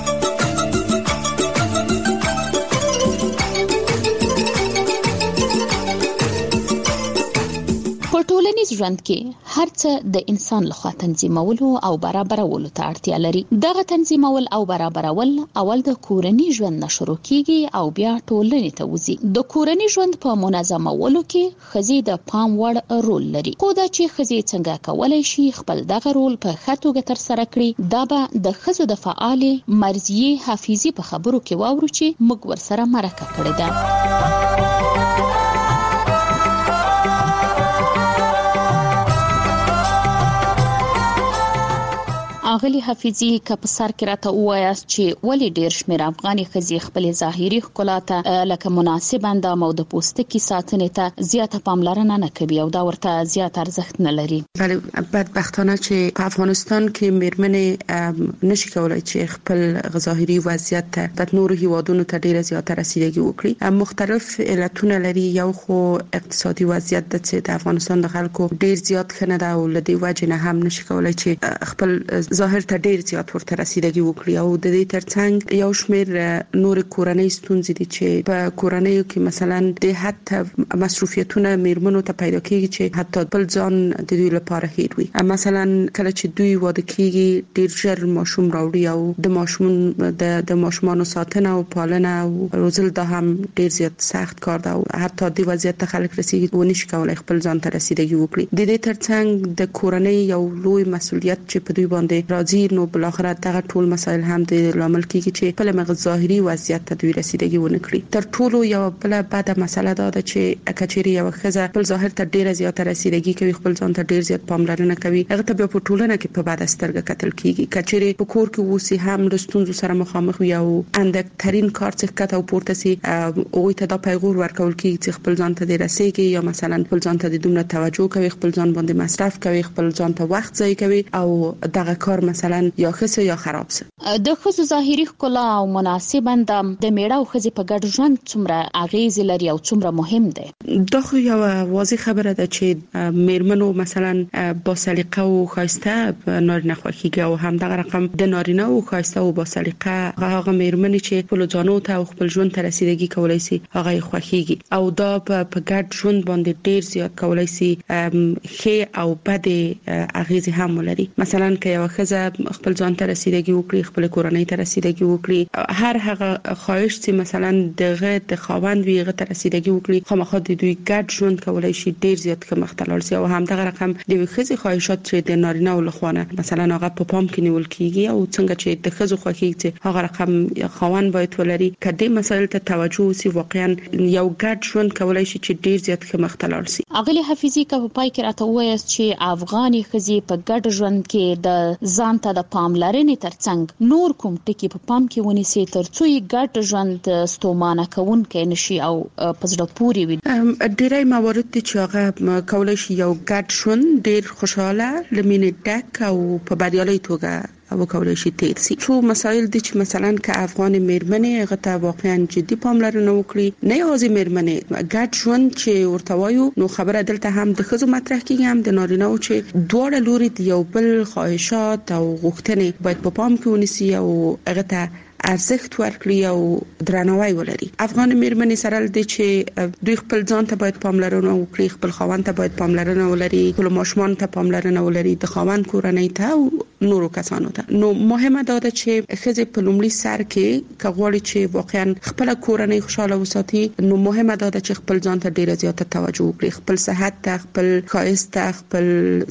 په ټولنیز ژوند کې هر څه د انسان لخوا تنظیمولو او برابرولو ته اړتیا لري. دغه تنظیمول او برابرول اول د کورنی ژوند نه شروع کیږي او بیا ټولنې ته وځي. د کورنی ژوند په منظمولو کې ښځې د پام وړ رول لري. خو دا چې ښځې څنګه کولای شي خپل دغه رول په ښه توګه ترسره کړي، دا به د ښځو د فعالې مرضیې حافظي په خبرو کې واورو چې موږ ورسره مرکه کړې ده. اغلی حفیظي کپ سر کې راته وایاست چې ولی ډیر شمیر افغاني خزي خپل ظاهري ښکلاته لکه مناسب اندام او د پوستکي ساتنې ته زیاته پاملرنه نه کوي او دا ورته زیات ارزښت نه لري. بله بدبختانه چې په افغانستان کې میرمنې نشي کولای چې خپل ظاهري وضعیت ته د نورو هیوادونو ته ډیره زیاته رسیدګي وکړي. مختلف علتونه لري. یو خو اقتصادي وضعیت د چې د افغانستان د خلکو ډیر زیات خنه ده او لدی وجه نه هم نشي کولای چې خپل ظاهر ته ډیر زیات ورته رسیدګي وکړي او د دې ترڅنګ یو شمیر نور کورنۍ ستونزې دي چې په کورنۍ کې مثلا د حتی مصروفیتونه میرمنو ته پیدا کیږي چې حتی بل ځان د دوی لپاره هیر وي. مثلا کله چې دوی واده کیږي ډیر ژر ماشوم راوړي او د ماشوم د د ماشومانو ساتنه او پالنه او روزل دا هم ډیر زیات سخت کار ده او حتی د وضعیت ته خلک رسیدي و نشي کولای خپل ځان ته رسیدګي وکړي. د دې ترڅنګ د کورنۍ یو لوی مسؤلیت چې په دوی باندې راځي نو بل اخر دغه ټول مسایل هم د لامل کیږي چې په لمغه ظاهري وضعیت ته دوی رسیدګي ونه کړي. تر ټولو یو بل بده مسله ده چې کچېری یو خزه خپل ظاهر ته ډیره زیاته رسیدګي کوي خپل ځان ته ډیر زیات پاملرنه کوي هغه ته په ټولنه کې په بد سترګه کتل کیږي. کچېری په کور کې وسی هم د ستونزو سره مخامخ وي او اندکترین کار څخه کته او پورته سي او ته دا پیغور ورکول کیږي چې خپل ځان ته د رسیدګي یا مثلا خپل ځان ته د دومره توجه کوي خپل ځان باندې مصرف کوي خپل ځان ته وخت ضایع کوي او دغه کار مثلا یا خسه یا خراب سي. د خزو ظاهري ښکلا او مناسب اندام د میړه او خزي په ګډ ژوند څومره اغیز لري او څومره مهم دی؟ دا خو یو واضح خبره ده چې میرمنو مثلا با سلیقه او خاصه نارینه خوښیږي او هم دغه رقم د نارینه او خاصه او با سلیقه هغه میرمنې چې خپل ځانو ته او خپل ژوند ته رسیدګي کولای شي هغه خوښیږي او دا په ګډ ژوند باندې ډیر زیات کولای شي ښه او بد اغیز هم ولري. مثلا که یو خزه خپل ځان ته رسیدګي وکړي خپل کورنۍ ته رسیدګي وکړي هر هغه خواهش چې مثلا دغه د خاوند ویغه ته رسیدګي وکړي خامخا د دوی ګډ ژوند کولای شي ډیر زیات ښه مختلل شي او هم دغه رقم د خزي خواهشات چې د نارینه او لخوانه مثلا هغه په پام کې نیول کیږي او څنګه چې د خزو خوښي چې هغه رقم خاوند باید ولري کدي مسایل ته توجه وسی واقعا یو ګډ ژوند کولای شي چې ډیر زیات ښه مختلل شي. اغلی حفیظي که په پای کې راته وایاست چې افغاني خزي په ګډ ژوند کې د ځان ته د پاملرنې ترڅنګ نور کوم ټکي په پام کې ونیسي ترڅو یې ګډ ژوند ستومانه کوونکی نشي او په زړه پورې وي؟ ډیری موارد دي چې هغه کولای شي یو ګډ ژوند ډیر خوشاله لمینې ډک او په بریالي توګه او کولای شي تیر سي. څو مسایل دي چې مثلا که افغان میرمنې هغه ته واقعا جدي پاملرنه وکړي نه یوازې میرمنې ګډ ژوند چې ورته وایو نو خبره دلته هم د خزو مطرح کیږي هم د نارینه او چې دواړه لوري د یو بل خواهشات او غوښتنې باید په پام کې ونیسي او هغه ته ارزښت ورکړي او درناوی ولري. افغان میرمنې سره د چې دوی خپل ځان ته باید پاملرنه وکړي خپل خاوند ته باید پاملرنه ولري خپل ماشومان ته پاملرنه ولري د خاوند کورنۍ ته او نورو کسانو ته. نو مهمه ده چې خزه په لومړي سر کې کغوړي چې واقعا خپل کورنۍ خوشاله وساتي نو مهمه ده چې خپل ځان ته ډیره زیاته توجه وکړي خپل صحت ته خپل ښایست ته خپل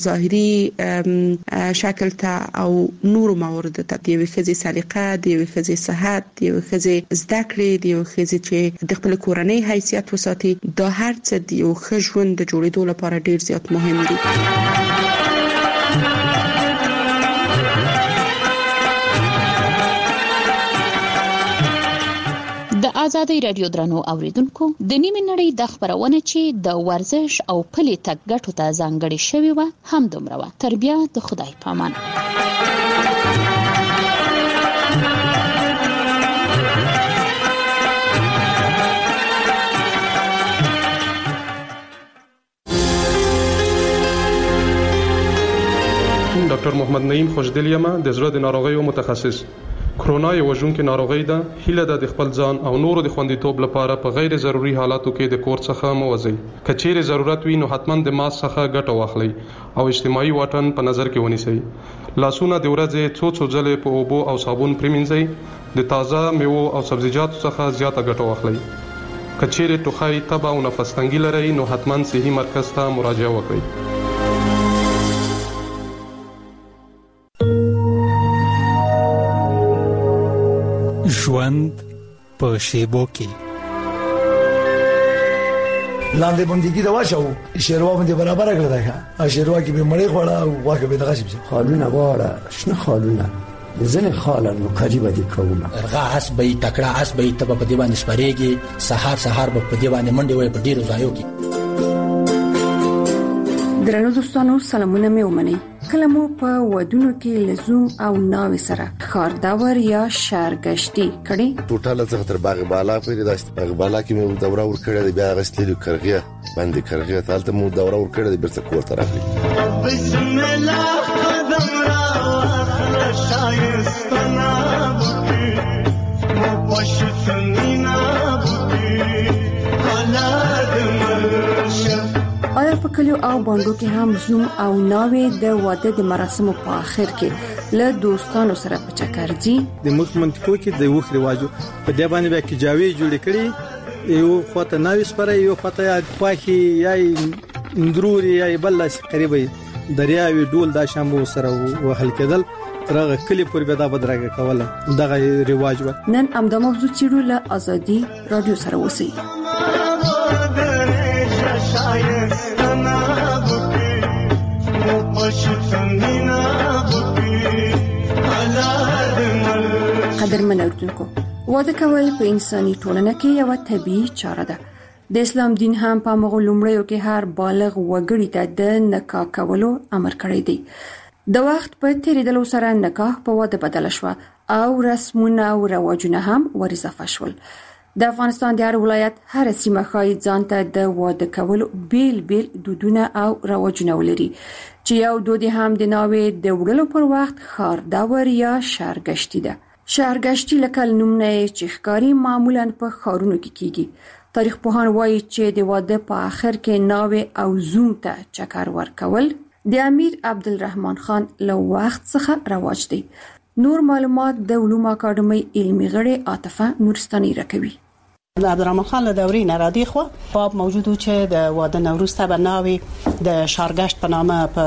ظاهري شکل ته او نورو موارد ته د خزه سلیقه د خزه صحت د خزه زده کړې د خزه چې د خپل کورنۍ حیثیت وساتي دا هر څه د یو ښه ژوند د جوړېدو لپاره ډیر زیات مهم دي. د آزادۍ رادیو درنو اوریدونکو د نیمه نړۍ د خبرونه چې د ورزش او پلي تګ ګټو ته ځانګړې شوی و هم دومره و. تر بیا د خدای پامان. ډاکټر محمد نعیم خوشدلیمه د زړه د ناروغیو متخصص. کرونا یو وژونکې ناروغي ده. هیله ده د خپل ځان او نورو د خوندیتوب لپاره په غیر ضروري حالاتو کې د کور څخه مو وځئ. که چیرې ضرورت وي نو حتما د ماسک څخه ګټه واخلئ او اجتماعي واټن په نظر کې ونیسئ. لاسونه د ورځې څو څو ځلې په اوبو او صابون پریمنځئ. د تازه میوو او سبزیجاتو څخه زیاته ګټه واخلئ. که چیرې ټوخی تبه او نفس تنګي لرئ نو حتما صحي مرکز ته مراجعه وکړئ. ژوند په شیبو کې لاندې بندګي دا واچو شیروا باندې برابر کړل دا شیروا کې به مړې خوړه او واګه به دغه شي خالونه واړه شنه خالونه زنه خاله نو کاجی باندې کومه ارغا اس به تکړه اس به تب په دی باندې سپریږي سحر سحر په دی باندې منډي وي په ډیرو ځایو کې. درنو دوستانو سلامونه مې ومني. کلمو په ودونو کې لزوم او ناوي سره خارداور یا شارګشتي کړي ټوټاله څخه تر باغ بالا پورې داشت باغ بالا کې مې دوره ور کړې بیا غستلې کرغه باندې کرغه تالته مو دوره ور کړې بیرته کور ته راغلي. بسم الله قدم را واخله شایستنا بوکي مو پښتنینا بوکي حالات مرشد. آیا په کلیو او باندو کې هم زوم او ناوي د واده د مراسمو په اخر کې له دوستانو سره په چکر دي؟ د مخ منطقو کې د وخت رواجو په دی باندې به کې جاوي جوړ کړي یو خواته ناوي سپره یو خواته یا خواخي یا اندروري یا بل قریبي دریاوي ډول دا شامو سره وهل کېدل ترغه کلی پر به دا بدرګه کوله دغه رواج و. نن امدا موضوع چیرو له ازادي رادیو سره وسی. قدرمن اوردونکو واده کول په انساني ټولنه کې یو طبيعي چاره ده. د اسلام دین هم په مغلومړیو کې هر بالغ وګړي ته د نکاح کولو امر کړی دی. د وخت په تیریدلو سره نکاح په واده بدل شو او رسمونه او رواجونه هم ورزافه شول. د افغانستان د هر ولایت هر سیمه خای ځان ته د واده کولو بیل بیل دودونه او رواجونه ولري چې یو دود هم د ناوې د وړلو پر وخت خارداور یا شارګشتي ده. شارګشتي لکه نوم نه چې ښکاری معمولا په خارونو کې کیږي. تاریخ پوهان وایي چې د واده په آخر کې ناوې او زوم ته چکر ورکول د امیر عبدالرحمن خان له وخت څخه رواج دی. نور معلومات د علوم اکاډمي علمي غړي عاطفه نورستاني راکوي. د عبدالرحمن خان له دورې نه را دی خو باب موجودو چې د واده نوروز ته بناوي د شارګشت په نامه په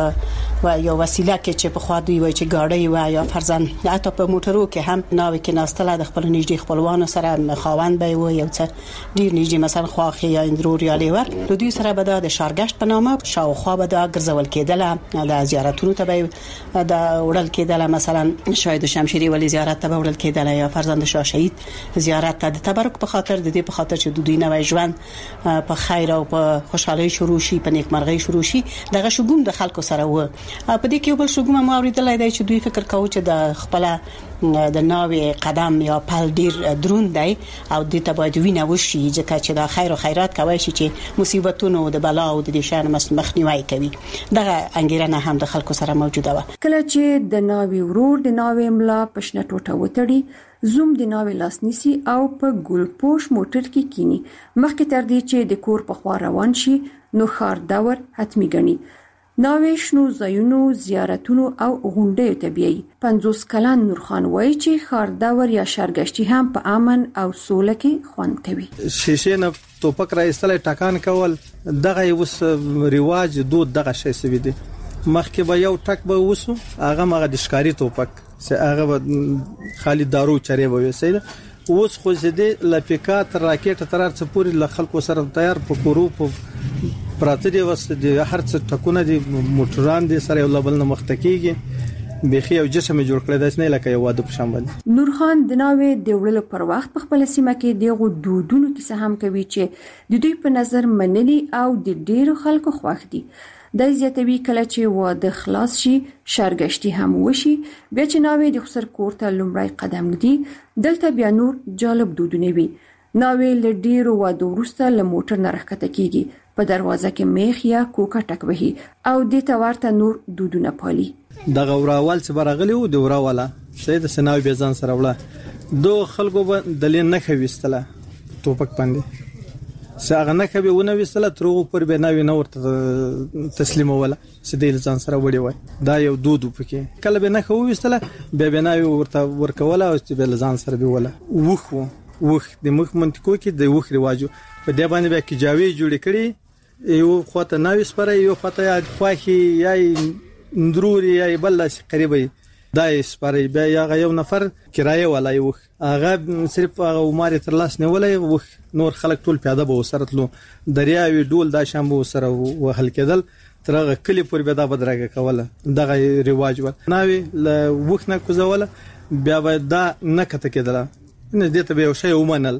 یو وسیله کې چې په خوا دی وای چې گاډي و یا فرزن حتی په موټرو کې هم ناوي کې ناستله د خپل نږدې خپلوانو سره خاوند به و یو څه ډیر نږدې مثلا خواخي یا اندرور یا لیور د دوی سره به د شارګشت په نامه شاوخوا به د ګرځول کېدل د زیارتونو ته به د وړل کېدل مثلا شاید شمشيري ولی زیارت ته وړل کېدل یا فرزند شاه شهید زیارت ته د تبرک په خاطر د دې په خاطر چې د دوی نوې ژوند په خیر او په خوشحالي شروع شي په نیکمرغي شروع شي دغه شګوم د خلکو سره و په دې کې یو بل شګوم ما اوریدلای دی چې دوی فکر کوي چې د خپل د ناوې قدم یا پل ډیر درون دی او د ته باید وینه وشي ځکه چې د خیر او خیرات کوي چې مصیبتونو د بلا او د شان مخنیوي کوي دغه انګیرنه هم د خلکو سره موجوده و. کله چې د ناوې ورور د ناوې ملا پښنه ټوټه وتړي زوم د ناوې لاس نیسي او په ګلپوش موټر کې کینی مخکې تر دې چې د کور په خوا روان شي نو خارداور حتمی ګڼي. ناوې شنو ځایونو زیارتونو او غونډې طبيعي پنځوس کلن نورخان وایي چې خارداور یا شارګشتي هم په امن او سوله کې خوند کوي. شیشه نه توپک را ایستل ټکان کول دغه اوس رواج دود دغه شی سوي دي. مخکې به یو ټک به وسو هغه مغه د ښکاری توپک چې هغه خالد دارو چره به وسیله اوس خو زده لپیکات راکټ ترار څ پوری ل خلکو سره تیار په کورو په پراته دی وس د هر څه ټکونه دي موټران دي سره یو لبل نه مختکیږي بخي او جسم جوړ کړی داس نه لکه یو واده په شان باندې. نورخان د ناوې د وړلو پر وخت په خپل سیمه کې دغه دودونو کیسه هم کوي چې د دوی په نظر منلي او د ډیرو خلکو خوښ دي. د زیاتوي کله چې واده خلاص شي شارګشتي هم وشي بیا چې ناوې د خسر کور ته لومړی قدم ږدي دلته بیا نور جالب دودونه وي. ناوې له ډیرو واده وروسته له موټر نه راکته کیږي په دروازه کې میخ یا کوکا ټک وهي او د تورته نور دودونه پالي. د غوراوال چې برغلی و د وراواله سید سناوي بيزان سره وړه دو خلکو به دلین نه خويستله توپک باندې څنګه نه کوي ونه وستله ترغه پر به ناوي نه ورته تسلیموله سدیل ځان سره وړي وای دا یو دود پکې کله به نه خو وستله به به ناوي ورته ورکوله او به ځان سره به وله وخو وخ د مخ منطقو کې د وخ رواجو په دې باندې به کې جاوي جوړ کړي یو خواته ناوي سپره یو خواته خواخي یا اندروري یا بل قریبي دا سپاری بیا یو یو نفر کرایه ولای وخ هغه صرف هغه عمر تر لاس نه ولای وخ نور خلک ټول پیاده به وسره تلو دریاوی ډول دا شام به وسره وهل کېدل ترغه کلی پر بیا بدرګه کوله دغه رواج و ناوی ل وخ نه کوزوله بیا دا نه کته کېدله نه دې ته به شی ومنل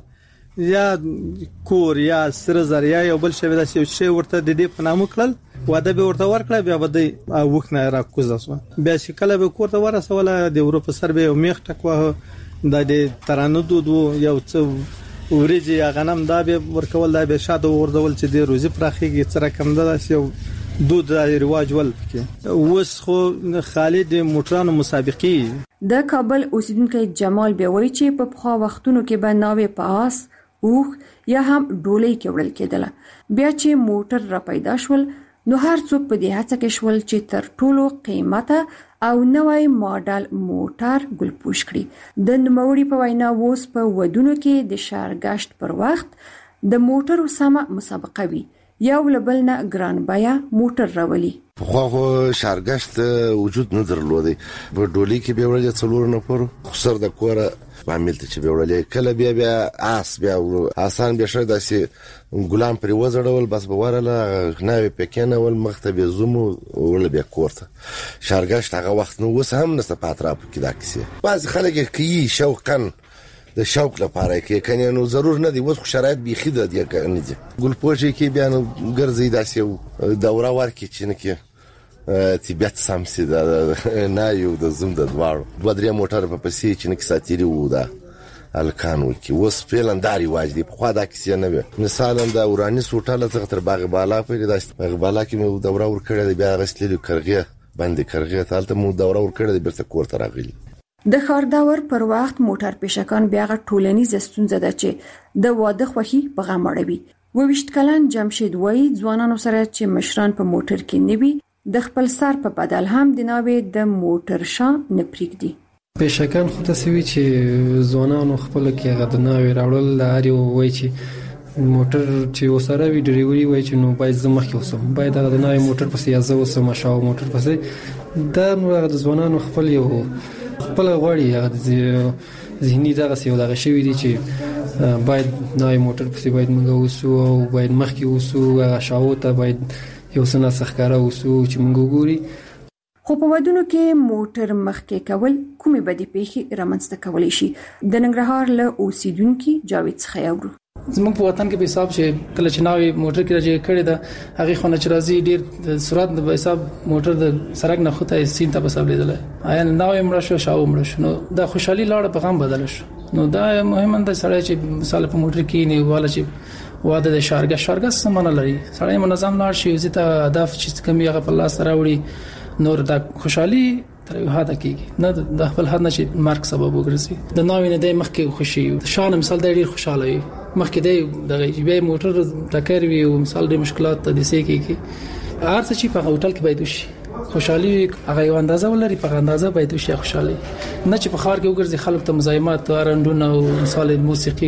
یا کور یا سرزر یا یو بل شی داسې یو شی ورته د دې په نامو کړل واده به ورته ورکړه بیا به د وخت نه را کوزاسو بیا چې کله به کوړه ورسوله د اروپا سر به میخ ټکوه د دې ترانو دودو یو څه ورېږي یا غنم دا به ورکول دا به شاده وردول چې د روزي پراخيږي څه رقم ده یو دود رواج ول کې اوس خو خالد موټرانو مسابقې د کابل اوسیدونکو جمال بیوي چې په خوا وختونو کې به ناوې پاس اوخ یا هم ډولۍ کې وړل کېدله بیا چې موټر را پیدا شول نو هر څوک په دې هڅه کې شول چې تر ټولو قیمته او نوې ماډل موټر ګلپوش کړي د نوموړي په وینا اوس په ودونو کې د شارګشت پر وخت د موټرو سمه مسابقه وي یو لبل نه ګران بیا موټر راولي خو خو شارګشت وجود نه درلودي په ډولۍ کې به ورځ څلور نه پر خسر د کوره عامل ته چې به وړلې کله بیا بیا آس بیا آسان به شوه داسې ګلام پر وزړول بس به ورله ناوې پکینه ول مختبه زمو ول بیا کوړه شارګشت هغه وخت نو وس هم نه سپاترا کې دا کیسه بعض خلک کې شوقن د شوق لپاره کې کنه نو ضرور نه دی وس خو شرایط بيخي د دې کنه دي ګل پوجي کې بیا نو ګرځي داسې دوره ورکی چې نه کې تیبت سمسي دا نه یو د زوم د دوار دوه درې موټر په پسې چې نه کې ساتيري وو دا الکانو کې وس فعلانداري واجب په خوا دا کیسه نه وي مثلا دا وراني سوټاله څخه تر باغ بالا پرې دا باغ بالا کې مو دوره ور کړې بیا غسلې کرغه باندې کرغه تالته مو دوره ور کړې برته کور ته راغلي د خارداور پر وخت موټر پیشکان بیا غ ټولنیز ستونزه ده چې د واده خوخي په غمړوي وویشت کلن جمشید وای ځوانانو سره چې مشران په موټر کې نیوي د خپل سر په بدل هم د ناوې د موټر شان نپریږدي پیشکان خو تاسو وی چې ځوانانو خپل کې غد ناوې راوړل لاري وای چې موټر چې وسره وی ډریوري وای چې نو باید زمخ کې اوسم باید د ناوې موټر پسې یازو اوسم شاو موټر پسې دا نو د ځوانانو خپل یو خپل غوړی هغه ذهني دغه سیو دغه شوی دی چې باید نوې موټر پسې باید موږ وسو او باید مخکې وسو هغه شاو ته باید یو سنا سخکاره وسو چې موږ ګوري خو په ودونو کې موټر مخکې کول کومې بدی پیښې رامنځته کولی شي د ننګرهار له اوسیدونکو جاوید څخه اورو زموږ په وطن کې به حساب شي کله چې ناوې موټر کې راځي کړي دا هغه خو نه چې راځي ډیر سرعت د حساب موټر د سرک نه خوته سین ته په حساب لیدل آیا ناوې مړ شو شاو مړ شو نو د خوشحالي لاړه په غم بدل شو نو دا مهمه ده سره چې مثال په موټر کې نه والا چې واده د شارګه شارګه سمونه لري سره منظم لاړ شي زیاته هدف چې کمی هغه په لاس راوړي نور د خوشحالي تر یو حد کېږي نه د خپل حد نه چې مارک سبب وګرځي د ناوې نه د مخکې خوشي شان مثال د ډیر خوشاله وي مخکې د دغه بیا موټر ټکر وي او مثال د مشکلات د دې کېږي هر څه چې په هوټل کې باید وشي خوشحالي هغه یو اندازه ولري په اندازه باید وشي خوشحالي نه چې په خار کې وګرځي خلک ته مزاحمت او رندونه او مثال موسیقي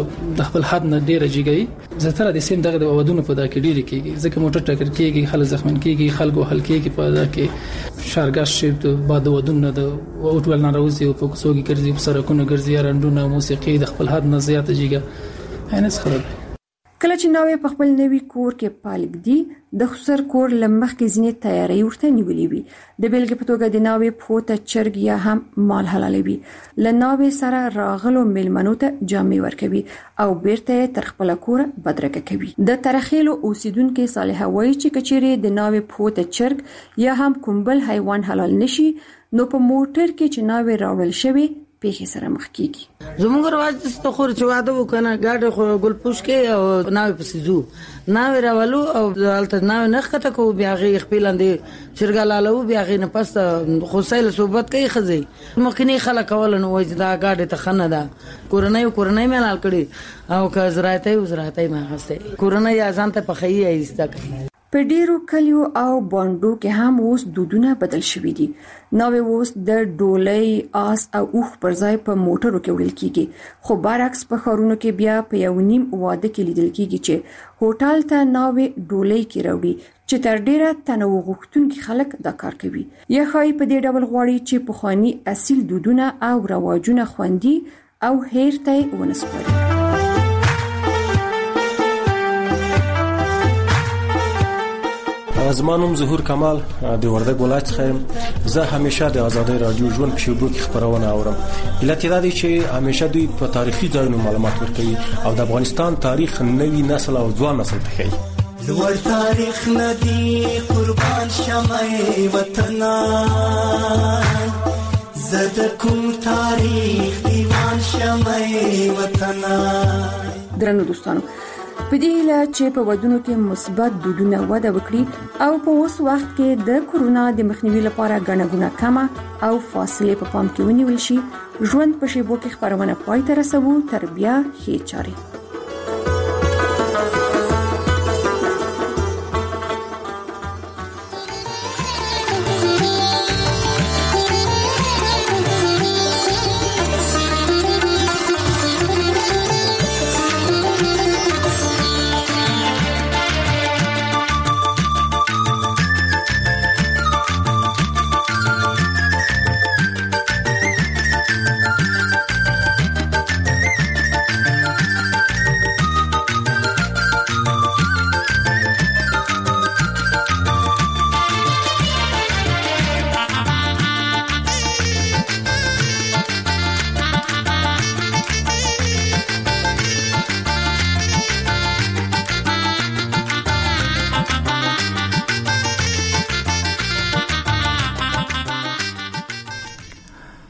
د خپل حد نه ډیره جګي زتره د سیم دغه د ودونو په دا کې ډیره کېږي ځکه موټر ټکر کېږي خلک زخمن کېږي خلکو هل کېږي په دا کې شارګاش شي بعد ودونو د اوټول نه راوځي او په کوڅو کې ګرځي په سرکونو ګرځي رندونه موسیقي د خپل حد نه زیاته جګي اینس خراب کله چې ناوې په خپل نوي کور کې پالګ دی د خسر کور لمخ کې ځینې تیاری ورته نیولې وي د بیلګې په توګه د ناوې پوته چرګ یا هم مال حلالوي لناوې سره راغلو ملمنو ته جامې ورکوي او بیرته تر خپل کور بدرګه کوي د ترخیلو اوسیدونکو صالحه وایي چې کچېره د ناوې پوته چرګ یا هم کومبل حیوان حلال نشي نو په موټر کې چې ناوې راوړل شوی پیښې سره مخ کیږي زموږ رواج د خور چې واده وکنه ګاډه خو ګل پوش کې او ناوې پسې زو ناوې راولو او دلته ناوې نخ کته کو بیا غي خپلندې چرګلالو بیا غي نه پس خو سیل صحبت کوي خزي مخکنی خلک اول نو وځ دا ګاډه ته خنه ده کورنۍ کورنۍ ملال کړي او که زراعتي وزراعتي ما هسته کورنۍ ځان ته پخې ایسته په ډیرو کلیو او بانډو کې هم اوس دودونه بدل شوي دي. نو اوس د ډولۍ، آس او اوښ پر ځای په موټرو کې وړل کیږي. خو برعکس په ښارونو کې بیا په یو نیم واده کې لیدل کیږي چې هوټل ته ناوې ډولۍ کې راوړي چې تر ډیره تنوع غوښتونکي خلک دا کار کوي. یا خای په دې ډول غواړي چې پخوانی اصیل دودونه او رواجونه خوندي او هیر ته ونسپاري. زمانوم ظهور کمال د وردګ ولایت څخه. زه همیشه د آزادۍ رادیو ژوند په شبکو کې خبرونه اورم. علت دا دی چې همیشه دوی په تاریخي ځایونو معلومات ورکوي او د افغانستان تاریخ نوي نسل او ځوان نسل ته ښيي. لوړ تاریخ ندی قربان شمه وطن زد کوم تاریخ دیوان شمه وطن. درنو دوستانو، په دې هیله چې په ودونو کې مثبت دودونه وده وکړي او په اوس وخت کې د کورونا د مخنیوي لپاره غڼه غونه کمه او فاصله په پام کې ونیول شي، ژوند په شیبو کې خبرونه پای ته رسوو. تر بیا ښې چارې.